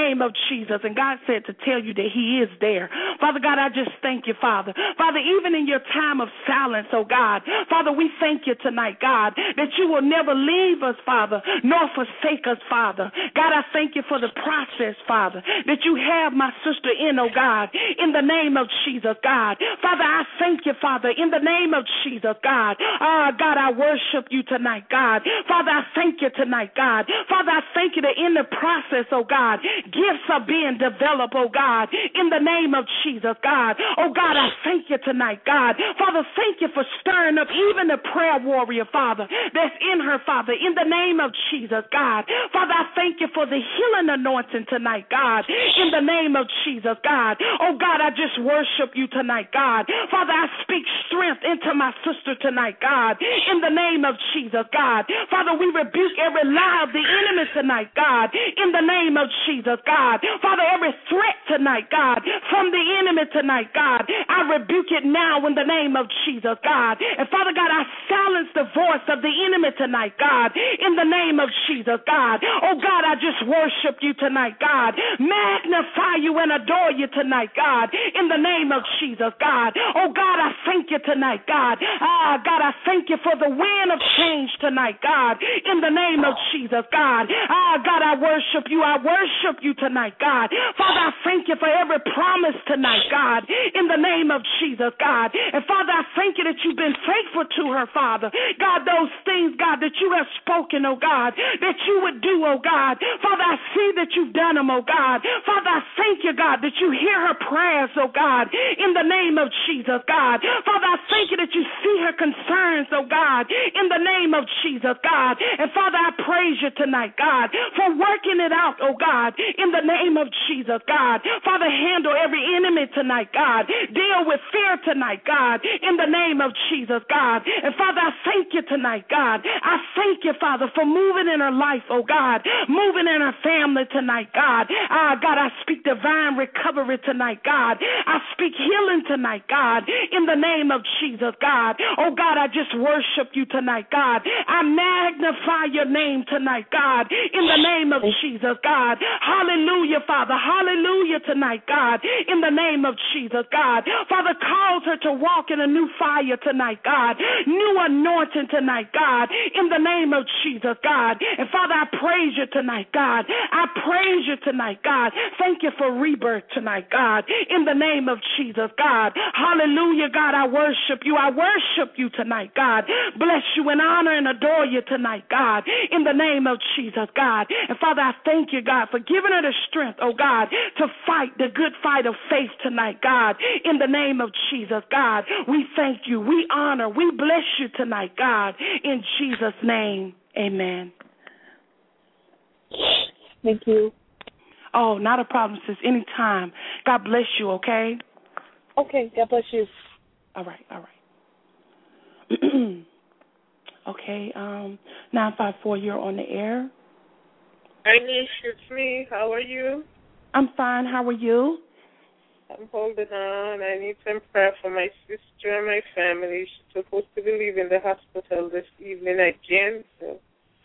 name of Jesus. And God said to tell you that he is there. Father God, I just thank you, Father. Father, even in your time of silence, oh God, Father, we thank you tonight, God, that you will never leave us, Father, nor forsake us, Father. God, I thank you for the process, Father, that you have my sister in, oh God, in the name of Jesus, God. Father, I thank you, Father, in the name of Jesus, God. God, I worship you tonight, God. Father, I thank you tonight, God. Father, I thank you that in the process, oh God, gifts are being developed, oh God, in the name of Jesus, God. Oh God, I thank you tonight, God. Father, thank you for stirring up even the prayer warrior, Father, that's in her, Father, in the name of Jesus, God. Father, I thank you for the healing anointing tonight, God, in the name of Jesus, God. Oh God, I just worship you tonight, God. Father, I speak strength into my sister tonight, God, in the name of Jesus, God. Father, we rebuke every lie of the enemy tonight, God, in the name of Jesus, God. Father, every threat tonight, God, from the enemy tonight, God, I rebuke it now in the name of Jesus, God. And Father God, I silence the voice of the enemy tonight, God, in the name of Jesus, God. Oh God, I just worship you tonight, God. Magnify you and adore you tonight, God, in the name of Jesus, God. Oh God, I thank you tonight, God. God, I thank you for the wind of change tonight, God, in the name of Jesus, God. God, I worship you. I worship you tonight, God. Father, I thank you for every promise tonight, God, in the name of Jesus, God. And Father, I thank you that you've been faithful to her, Father. God, those things, God, that you have spoken, oh God, that you would do, oh God. Father, I see that you've done them, oh God. Father, I thank you, God, that you hear her prayers, oh God, in the name of Jesus, God. Father, I thank you that you see her concerns, oh God, in the name of Jesus, God. And Father, I praise you tonight, God, for working it out, oh God, in the name of Jesus, God. Father, handle every enemy tonight, God. Deal with fear tonight, God, in the name of Jesus, God. And Father, I thank you tonight, God. I thank you, Father, for moving in her life, oh God, moving in her family tonight, God. God, I speak divine recovery tonight, God. I speak healing tonight, God, in the name of Jesus, God. Oh God, I just worship you tonight, God. I magnify your name tonight, God, in the name of Jesus, God. Hallelujah, Father. Hallelujah tonight, God, in the name of Jesus, God. Father, cause her to walk in a new fire tonight, God. New anointing tonight, God, in the name of Jesus, God. And Father, I praise you tonight, God. I praise you tonight, God. Thank you for rebirth tonight, God, in the name of Jesus, God. Hallelujah, God. I worship you. I worship you tonight, God. Bless you and honor and adore you tonight, God, in the name of Jesus, God. And Father, I thank you, God, for giving her the strength, oh God, to fight the good fight of faith tonight, God, in the name of Jesus, God. We thank you. We honor. We bless you tonight, God, in Jesus' name. Amen. Thank you. Oh, not a problem, sis. Anytime. God bless you, okay? Okay, God bless you. All right. Okay, 954, you're on the air. Hi, Nish, it's me. How are you? I'm fine. How are you? I'm holding on. I need some prayer for my sister and my family. She's supposed to be leaving the hospital this evening again. So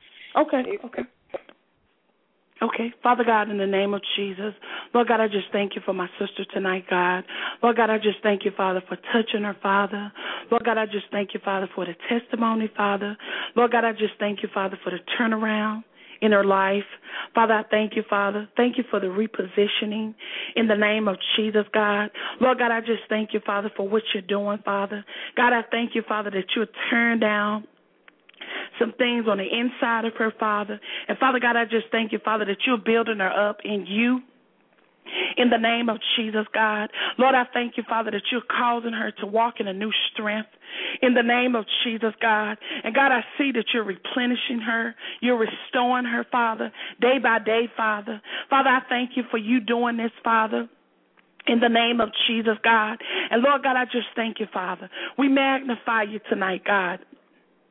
Okay, Father God, in the name of Jesus, Lord God, I just thank you for my sister tonight, God. Lord God, I just thank you, Father, for touching her, Father. Lord God, I just thank you, Father, for the testimony, Father. Lord God, I just thank you, Father, for the turnaround in her life. Father, I thank you, Father. Thank you for the repositioning in the name of Jesus, God. Lord God, I just thank you, Father, for what you're doing, Father. God, I thank you, Father, that you'll turn down some things on the inside of her, Father. And Father God, I just thank you, Father, that you're building her up in you. In the name of Jesus, God. Lord, I thank you, Father, that you're causing her to walk in a new strength. In the name of Jesus, God. And God, I see that you're replenishing her. You're restoring her, Father, day by day, Father. Father, I thank you for you doing this, Father. In the name of Jesus, God. And Lord God, I just thank you, Father. We magnify you tonight, God.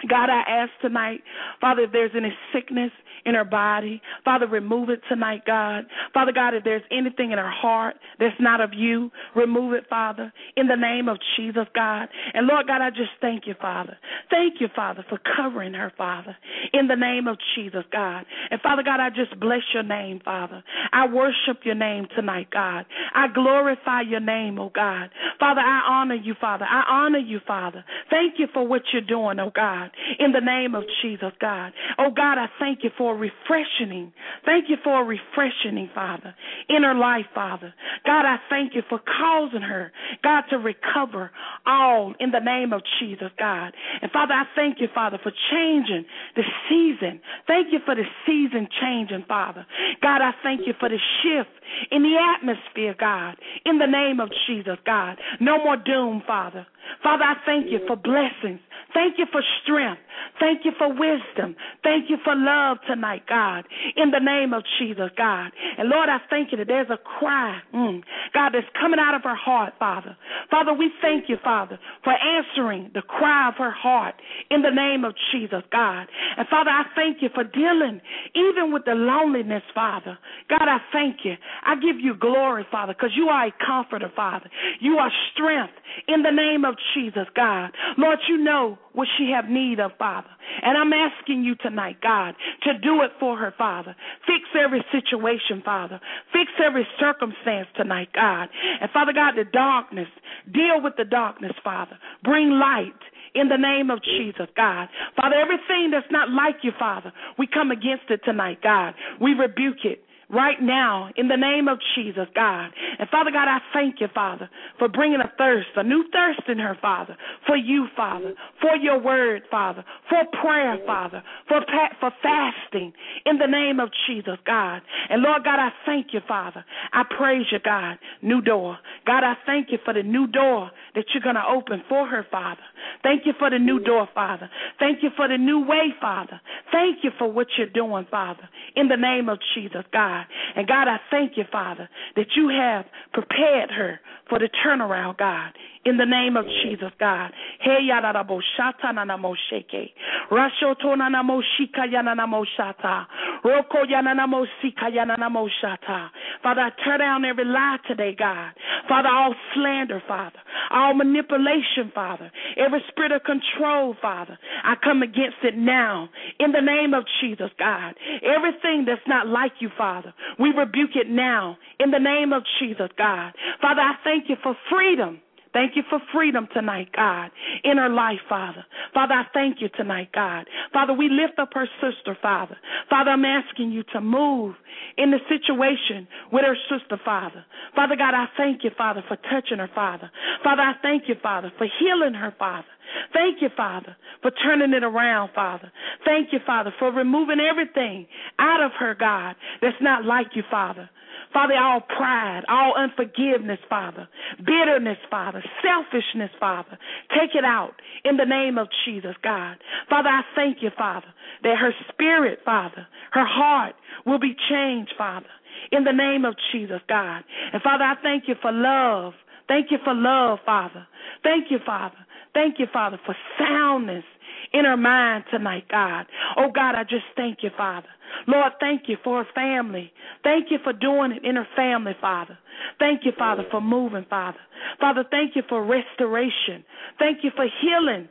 God, I ask tonight, Father, if there's any sickness in her body, Father, remove it tonight, God. Father God, if there's anything in her heart that's not of you, remove it, Father, in the name of Jesus, God. And Lord God, I just thank you, Father. Thank you, Father, for covering her, Father, in the name of Jesus, God. And Father God, I just bless your name, Father. I worship your name tonight, God. I glorify your name, oh God. Father, I honor you, Father. I honor you, Father. Thank you for what you're doing, oh God, in the name of Jesus, God. Oh God, I thank you for refreshing. Thank you for refreshing, Father, in her life, Father. God, I thank you for causing her, God, to recover all in the name of Jesus, God. And Father, I thank you, Father, for changing the season. Thank you for the season changing, Father. God, I thank you for the shift in the atmosphere, God, in the name of Jesus, God. No more doom, Father. Father, I thank you for blessings. Thank you for strength. Thank you for wisdom. Thank you for love tonight, God, in the name of Jesus, God. And Lord, I thank you that there's a cry, God, that's coming out of her heart, Father. Father, we thank you, Father, for answering the cry of her heart in the name of Jesus, God. And Father, I thank you for dealing even with the loneliness, Father. God, I thank you. I give you glory, Father, because you are a comforter, Father. You are strength in the name of Jesus, God. Lord, you know what she have need of, Father. And I'm asking you tonight, God, to do it for her, Father. Fix every situation, Father. Fix every circumstance tonight, God. And Father God, the darkness, deal with the darkness, Father. Bring light in the name of Jesus, God. Father, everything that's not like you, Father, we come against it tonight, God. We rebuke it right now in the name of Jesus, God. And Father God, I thank you, Father, for bringing a thirst, a new thirst in her, Father, for you, Father, for your word, Father, for prayer, Father, for fasting in the name of Jesus, God. And Lord God, I thank you, Father. I praise you, God. New door. God, I thank you for the new door that you're going to open for her, Father. Thank you for the new door, Father. Thank you for the new way, Father. Thank you for what you're doing, Father, in the name of Jesus, God. And God, I thank you, Father, that you have prepared her for the turnaround, God, in the name of Jesus, God. Hey, yadarabo shata nanamo sheke. Rashoto nanamo shika yananamo shata. Roko yananamo sika yananamo shata. Father, I tear down every lie today, God. Father, all slander, Father. All manipulation, Father. Every spirit of control, Father. I come against it now in the name of Jesus, God. Everything that's not like you, Father, we rebuke it now in the name of Jesus, God. Father, I thank you for freedom. Thank you for freedom tonight, God, in her life, Father. Father, I thank you tonight, God. Father, we lift up her sister, Father. Father, I'm asking you to move in the situation with her sister, Father. Father God, I thank you, Father, for touching her, Father. Father, I thank you, Father, for healing her, Father. Thank you, Father, for turning it around, Father. Thank you, Father, for removing everything out of her, God, that's not like you, Father. Father, all pride, all unforgiveness, Father, bitterness, Father, selfishness, Father, take it out in the name of Jesus, God. Father, I thank you, Father, that her spirit, Father, her heart will be changed, Father, in the name of Jesus, God. And Father, I thank you for love. Thank you for love, Father. Thank you, Father. Thank you, Father, for soundness in her mind tonight, God. Oh, God, I just thank you, Father. Lord, thank you for her family. Thank you for doing it in her family, Father. Thank you, Father, for moving, Father. Father, thank you for restoration. Thank you for healing.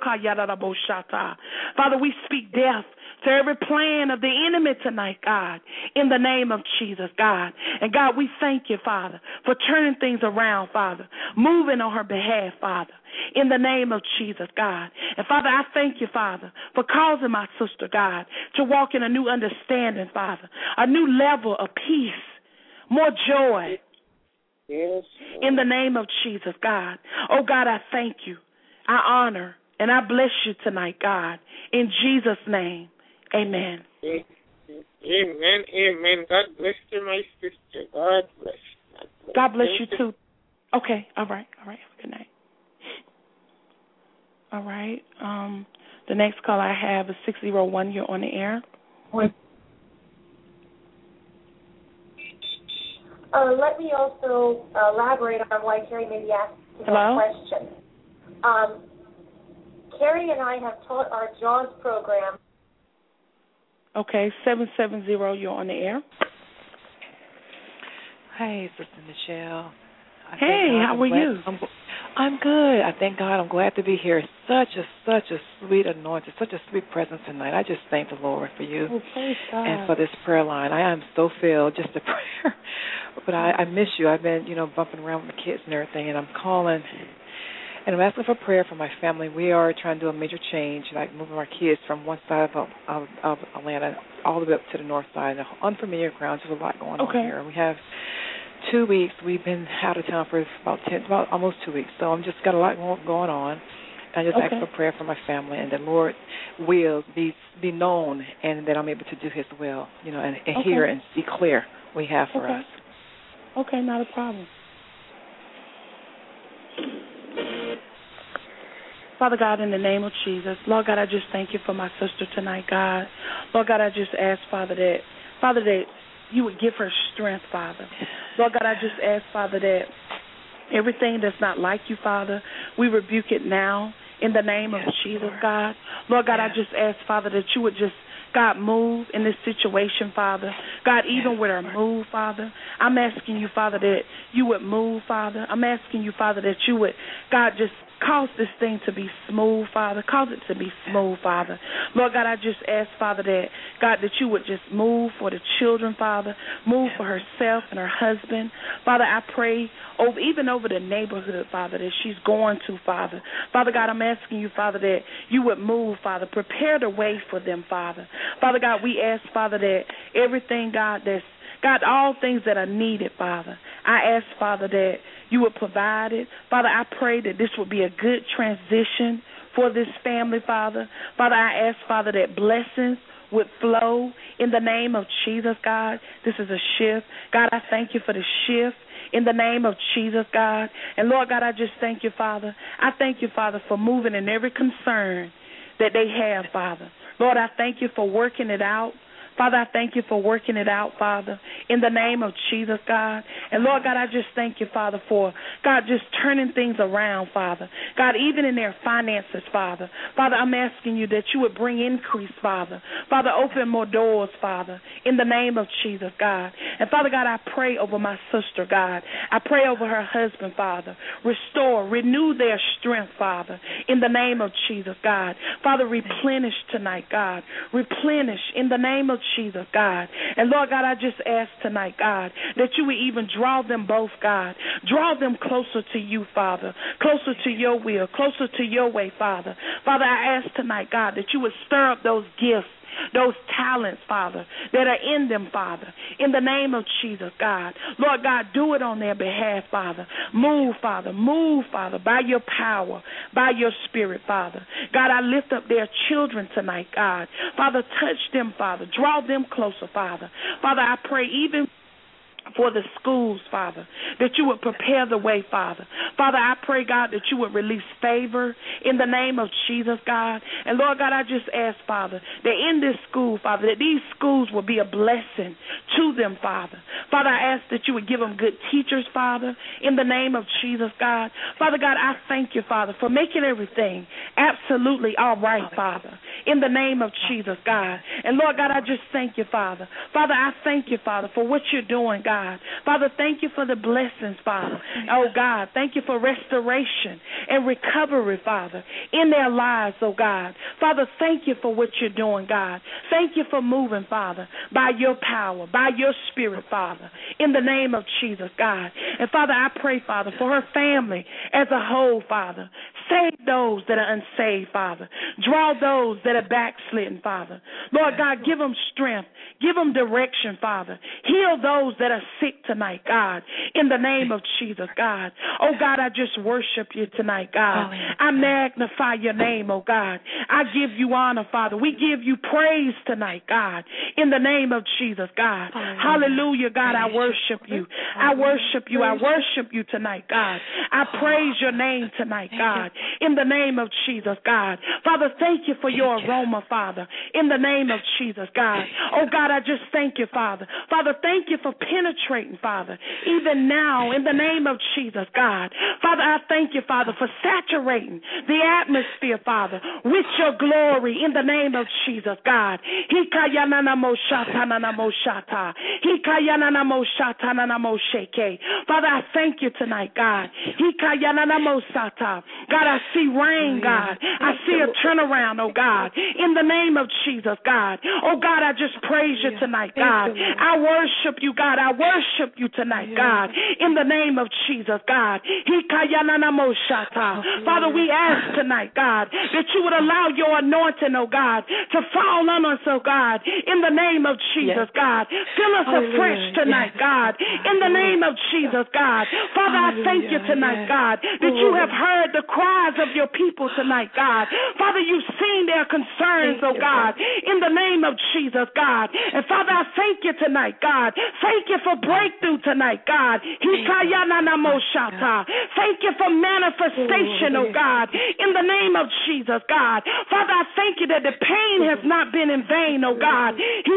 Father, we speak death to every plan of the enemy tonight, God, in the name of Jesus, God. And God, we thank you, Father, for turning things around, Father, moving on her behalf, Father, in the name of Jesus, God. And Father, I thank you, Father, for causing my sister, God, to walk in a new understanding, Father, a new level of peace, more joy. Yes. In the name of Jesus, God. Oh, God, I thank you. I honor and I bless you tonight, God. In Jesus' name, amen. Amen, amen. God bless you, my sister. God bless you. God bless you, too. Okay, all right. Have a good night. All right. The next call I have is 601. You're on the air. Let me also elaborate on why Jerry maybe asked a question. Carrie and I have taught our JAWS program. Okay, 770, you're on the air. Hey, Sister Michelle. Hey, how are you? I'm good. I thank God. I'm glad to be here. Such a sweet anointing, such a sweet presence tonight. I just thank the Lord for you and for this prayer line. I am so filled, just a prayer. But I miss you. I've been, bumping around with the kids and everything, and I'm calling. And I'm asking for prayer for my family. We are trying to do a major change, like moving our kids from one side of Atlanta all the way up to the north side, unfamiliar ground. There's a lot going on here. We have 2 weeks. We've been out of town for about almost 2 weeks. So I'm just got a lot going on. I just ask for prayer for my family, and the Lord will be known, and that I'm able to do His will, and hear and see clear what He has for us. Okay, not a problem. Father God, in the name of Jesus, Lord God, I just thank you for my sister tonight, God. Lord God, I just ask, Father, that you would give her strength, Father. Lord God, I just ask, Father, that everything that's not like you, Father, we rebuke it now in the name of Jesus, God. Lord God, I just ask, Father, that you would just, God, move in this situation, Father. God, even with her move, Father, I'm asking you, Father, that you would move, Father. I'm asking you, Father, that you would, God, just cause this thing to be smooth, Father. Cause it to be smooth, Father. Lord God, I just ask, Father, that, God, that you would just move for the children, Father. Move for herself and her husband. Father, I pray even over the neighborhood, Father, that she's going to, Father. Father God, I'm asking you, Father, that you would move, Father. Prepare the way for them, Father. Father God, we ask, Father, that everything, God, all things that are needed, Father. I ask, Father, that you would provide it. Father, I pray that this would be a good transition for this family, Father. Father, I ask, Father, that blessings would flow in the name of Jesus, God. This is a shift. God, I thank you for the shift in the name of Jesus, God. And, Lord God, I just thank you, Father. I thank you, Father, for moving in every concern that they have, Father. Lord, I thank you for working it out. Father, I thank you for working it out, Father, in the name of Jesus, God. And, Lord God, I just thank you, Father, for, God, just turning things around, Father. God, even in their finances, Father. Father, I'm asking you that you would bring increase, Father. Father, open more doors, Father, in the name of Jesus, God. And, Father God, I pray over my sister, God. I pray over her husband, Father. Restore, renew their strength, Father, in the name of Jesus, God. Father, replenish tonight, God. Replenish in the name of Jesus, God. And, Lord God, I just ask tonight, God, that you would even draw them both, God. Draw them closer to you, Father, closer to your will, closer to your way, Father. Father, I ask tonight, God, that you would stir up those gifts, those talents, Father, that are in them, Father, in the name of Jesus, God. Lord God, do it on their behalf, Father. Move, Father, by your power, by your spirit, Father. God, I lift up their children tonight, God. Father, touch them, Father. Draw them closer, Father. Father, I pray even for the schools, Father, that you would prepare the way, Father. Father, I pray, God, that you would release favor in the name of Jesus, God. And, Lord God, I just ask, Father, that in this school, Father, that these schools will be a blessing to them, Father. Father, I ask that you would give them good teachers, Father, in the name of Jesus, God. Father God, I thank you, Father, for making everything absolutely all right, Father, in the name of Jesus, God. And, Lord God, I just thank you, Father. Father, I thank you, Father, for what you're doing, God. Father, thank you for the blessings, Father. Oh, God, thank you for restoration and recovery, Father, in their lives, oh, God. Father, thank you for what you're doing, God. Thank you for moving, Father, by your power, by your spirit, Father, in the name of Jesus, God. And, Father, I pray, Father, for her family as a whole, Father. Save those that are unsaved, Father. Draw those that are backslidden, Father. Lord God, give them strength. Give them direction, Father. Heal those that are sick tonight, God, in the name of Jesus, God. Oh, God, I just worship you tonight, God. I magnify your name, oh, God. I give you honor, Father. We give you praise tonight, God, in the name of Jesus, God. Hallelujah, God, I worship you. I worship you. I worship you tonight, God. I praise your name tonight, God, in in the name of Jesus, God. Father, thank you for your aroma, Father, in the name of Jesus, God. Oh, God, I just thank you, Father. Father, thank you for penetrating, Father, even now, in the name of Jesus, God. Father, I thank you, Father, for saturating the atmosphere, Father, with your glory, in the name of Jesus, God. Father, I thank you tonight, God. God, I see rain, God. I see a turnaround, oh God, in the name of Jesus, God. Oh God, I just praise you tonight, God. I worship you, God. I worship you tonight, God, in the name of Jesus, God. Father, we ask tonight, God, that you would allow your anointing, oh God, to fall on us, oh God, in the name of Jesus, God. Fill us afresh tonight, God, in the name of Jesus, God. Father, I thank you tonight, God, that you have heard the cries of your people tonight, God. Father, you've seen their concerns, oh God, in the name of Jesus, God. And Father, I thank you tonight, God. Thank you for breakthrough tonight, God. Thank you for manifestation, oh God, in the name of Jesus, God. Father, I thank you that the pain has not been in vain, oh God.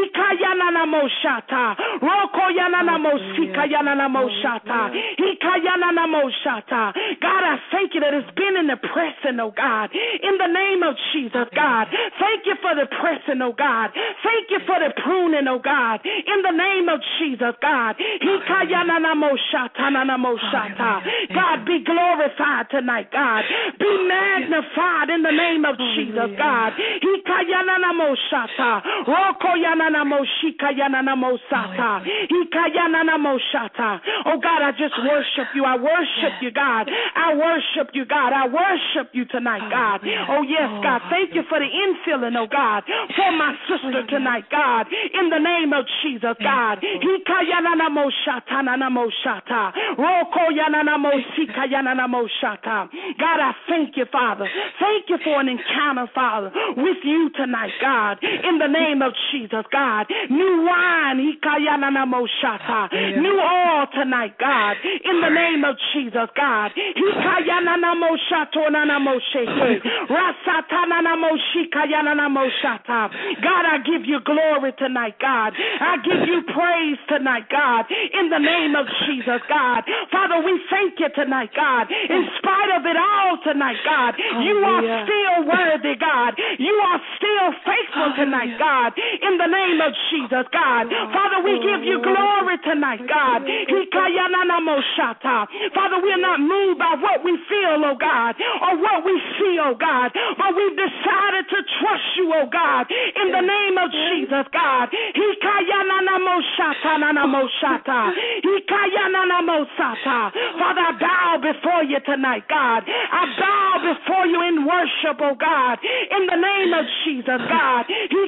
God, I thank you that it's been in the pressing, oh God, in the name of Jesus, God. Thank you for the pressing, oh God. Thank you for the pruning, oh God, in the name of Jesus, God. God, be glorified tonight, God. Be magnified in the name of Jesus, God. Oh God, I just worship you. I worship you, God. I worship you, God. I worship you tonight, God. Oh yes, God. Thank you for the infilling, oh God, for my sister tonight, God, in the name of Jesus, God. God, I thank you, Father. Thank you for an encounter, Father, with you tonight, God, in the name of Jesus, God. New wine, new oil tonight, God, in the name of Jesus, God. God, I give you glory tonight, God. I give you praise tonight, God, in the name of Jesus, God. Father, we thank you tonight, God. In spite of it all tonight, God, you are still worthy, God. You are still faithful tonight, God, in the name of Jesus, God. Father, we give you glory tonight, God. Father, we are not moved by what we feel, oh God, or what we see, oh God, but we've decided to trust you, oh God, in the name of Jesus, God. Father, I bow before you tonight, God. I bow before you in worship, oh God, in the name of Jesus, God.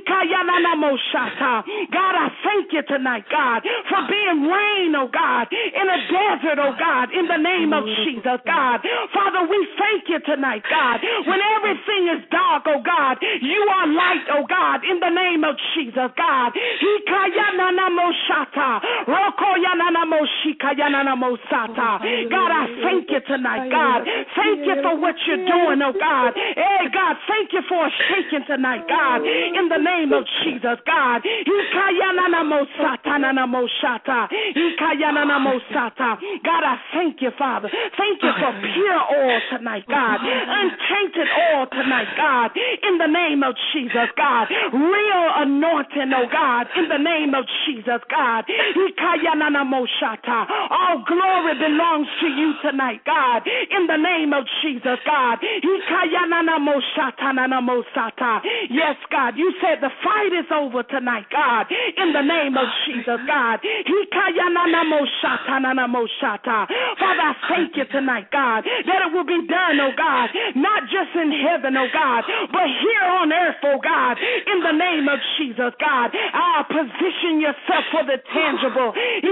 God, I thank you tonight, God, for being rain, oh God, in a desert, oh God, in the name of Jesus, God. Father, we thank you tonight, God. When everything is dark, oh God, you are light, oh God, in the name of Jesus, God. God, I thank you tonight, God. Thank you for what you're doing, oh God. Hey, God, thank you for a shaking tonight, God, in the name of Jesus, God. God, I thank you, Father. Thank you for pure oil tonight, God. Untainted oil tonight, God, in the name of Jesus, God. Real anointing, oh God, in the name of Jesus, God. All glory belongs to you tonight, God, in the name of Jesus, God. Yes, God, you said the fight is over tonight, God, in the name of Jesus, God. Father, I thank you tonight, God, that it will be done, oh God, not just in heaven, oh God, but here on earth, oh God, in the name of Jesus, God. Position yourself for the tangible.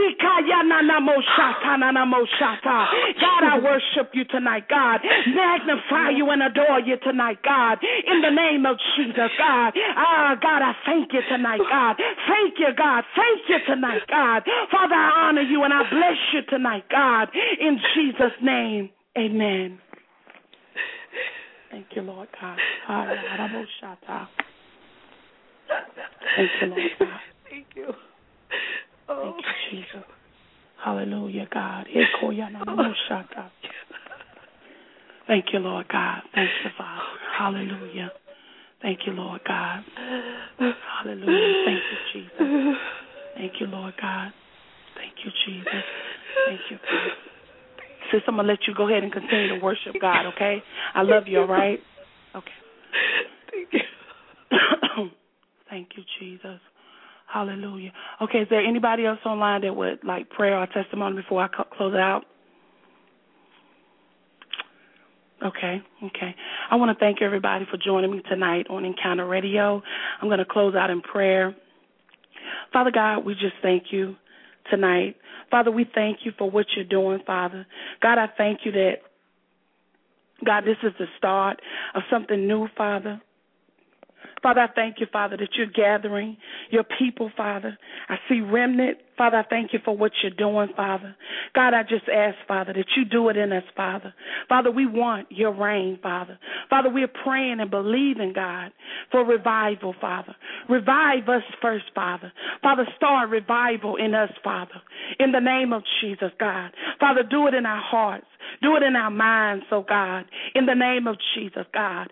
God, I worship you tonight, God. Magnify you and adore you tonight, God, in the name of Jesus, God. God, I thank you tonight, God. Thank you, God. Thank you tonight, God. Father, I honor you and I bless you tonight, God, in Jesus' name. Amen. Thank you, Lord God. Thank you, Lord God. Thank you. Thank you, Jesus. Hallelujah, God. Thank you, Lord God. Thank you, Father. Hallelujah. Thank you, Lord God. Hallelujah. Thank you, Jesus. Thank you, Lord God. Thank you, Jesus. Thank you, Father. Sis, I'm going to let you go ahead and continue to worship God, okay? I love you, all right? Okay. Thank you. Thank you, Jesus. Hallelujah. Okay, is there anybody else online that would like prayer or testimony before I close out? Okay. I want to thank everybody for joining me tonight on Encounter Radio. I'm going to close out in prayer. Father God, we just thank you tonight. Father, we thank you for what you're doing, Father. God, I thank you that, God, this is the start of something new, Father. Father, I thank you, Father, that you're gathering your people, Father. I see remnant. Father, I thank you for what you're doing, Father. God, I just ask, Father, that you do it in us, Father. Father, we want your reign, Father. Father, we're praying and believing, God, for revival, Father. Revive us first, Father. Father, start revival in us, Father. In the name of Jesus, God. Father, do it in our hearts. Do it in our minds, oh God. In the name of Jesus, God.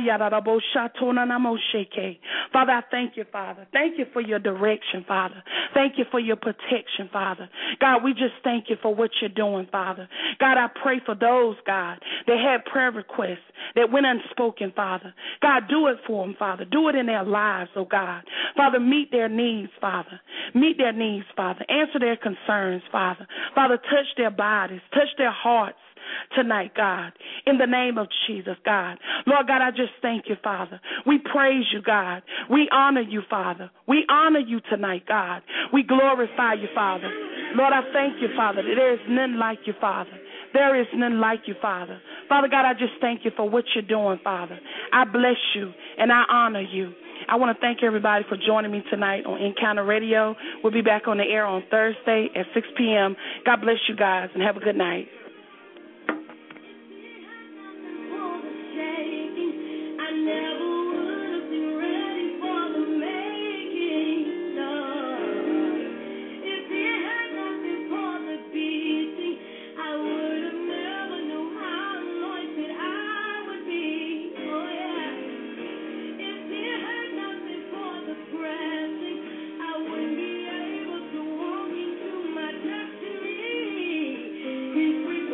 Father, I thank you, Father. Thank you for your direction, Father. Thank you for your protection, Father. God, we just thank you for what you're doing, Father. God, I pray for those, God, that had prayer requests that went unspoken, Father. God, do it for them, Father. Do it in their lives, oh God. Father, meet their needs, Father. Meet their needs, Father. Answer their concerns, Father. Father, touch their bodies. Touch their hearts tonight, God, in the name of Jesus, God. Lord God, I just thank you, Father. We praise you, God. We honor you, Father. We honor you tonight, God. We glorify you, Father. Lord, I thank you, Father, that there is none like you, Father. There is none like you, Father. Father God, I just thank you for what you're doing, Father. I bless you and I honor you. I want to thank everybody for joining me tonight on Encounter Radio. We'll be back on the air on Thursday at 6 p.m. God bless you guys and have a good night. He's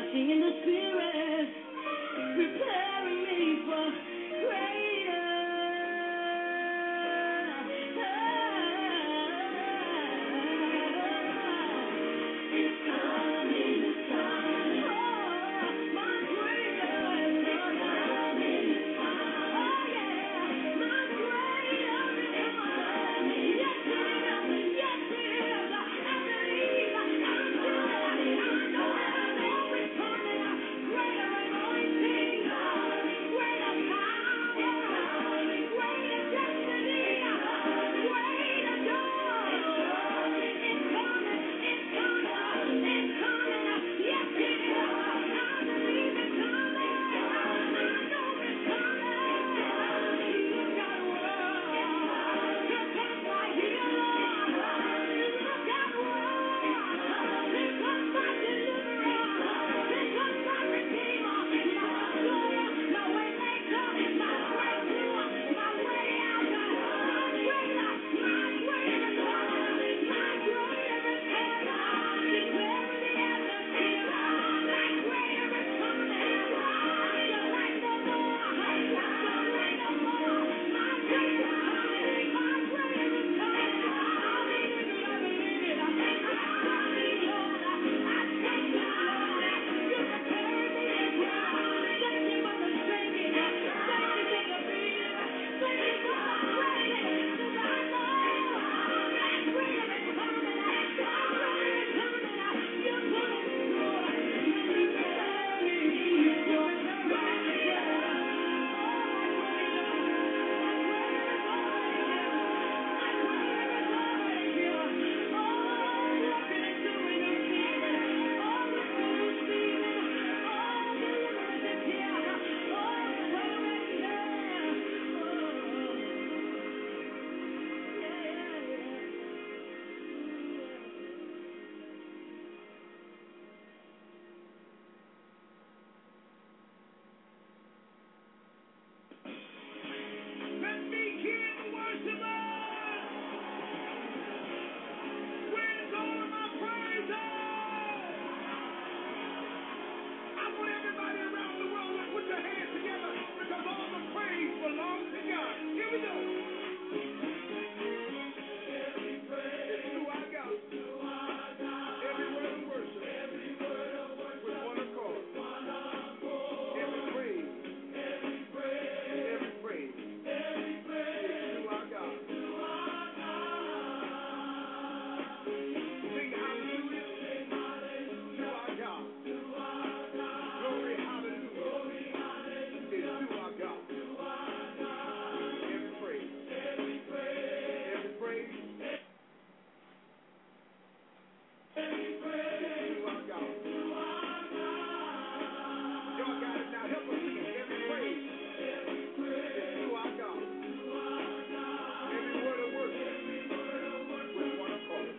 marching in the spirit, preparing me for greater. It's coming, it's coming. Oh, my greater is coming. Oh yeah, my greater is coming. Yes it is, yes it is. I believe, I feel it, I know it's coming. Greater anointing, greater power, greater destiny, greater joy. It's coming, it's coming, it's coming. Yes it is. I believe it's coming. I know it's coming. Look at world. Here comes my healer. Look at world. Here comes my deliverer. Here comes my redeemer. My joy, my way maker, my breakthrough, my way out. My greater is coming. My greater is coming. Declare in the atmosphere. My greater is coming. You're right no more. You're right no more. My greater is coming. My greater is coming. I believe it. I believe it. I thank you, Lord. I thank you, Lord. You prepared me. Thank you for the singing. Thank you for the being. Thank you for the praising. 'Cause I know my greater is coming. My greater is coming. You're pulling me through. You're preparing me for greater. Let me hear the worshipers. Where's all of my praises? I want everybody around the world to put your hands together because all the praise belongs to God. Here we go. Every praise is to our God. Every word of worship. With one accord. Every praise. Every praise. To our God. Sing hallelujah to our God. Glory, hallelujah is to our God. Every praise. Every praise is to our God. Y'all got it now. Help us sing it. Every praise is to our God. Every word of worship with one accord.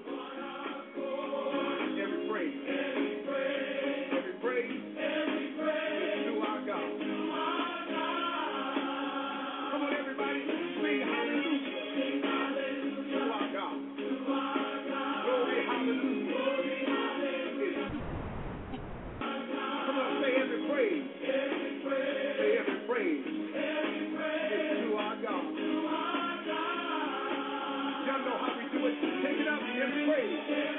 Every praise is to our God. Come on, everybody, sing hallelujah to our God. Glory, hallelujah. Come on, say every praise. Say every praise is to our God. Y'all know how we do it. Take it up, every praise.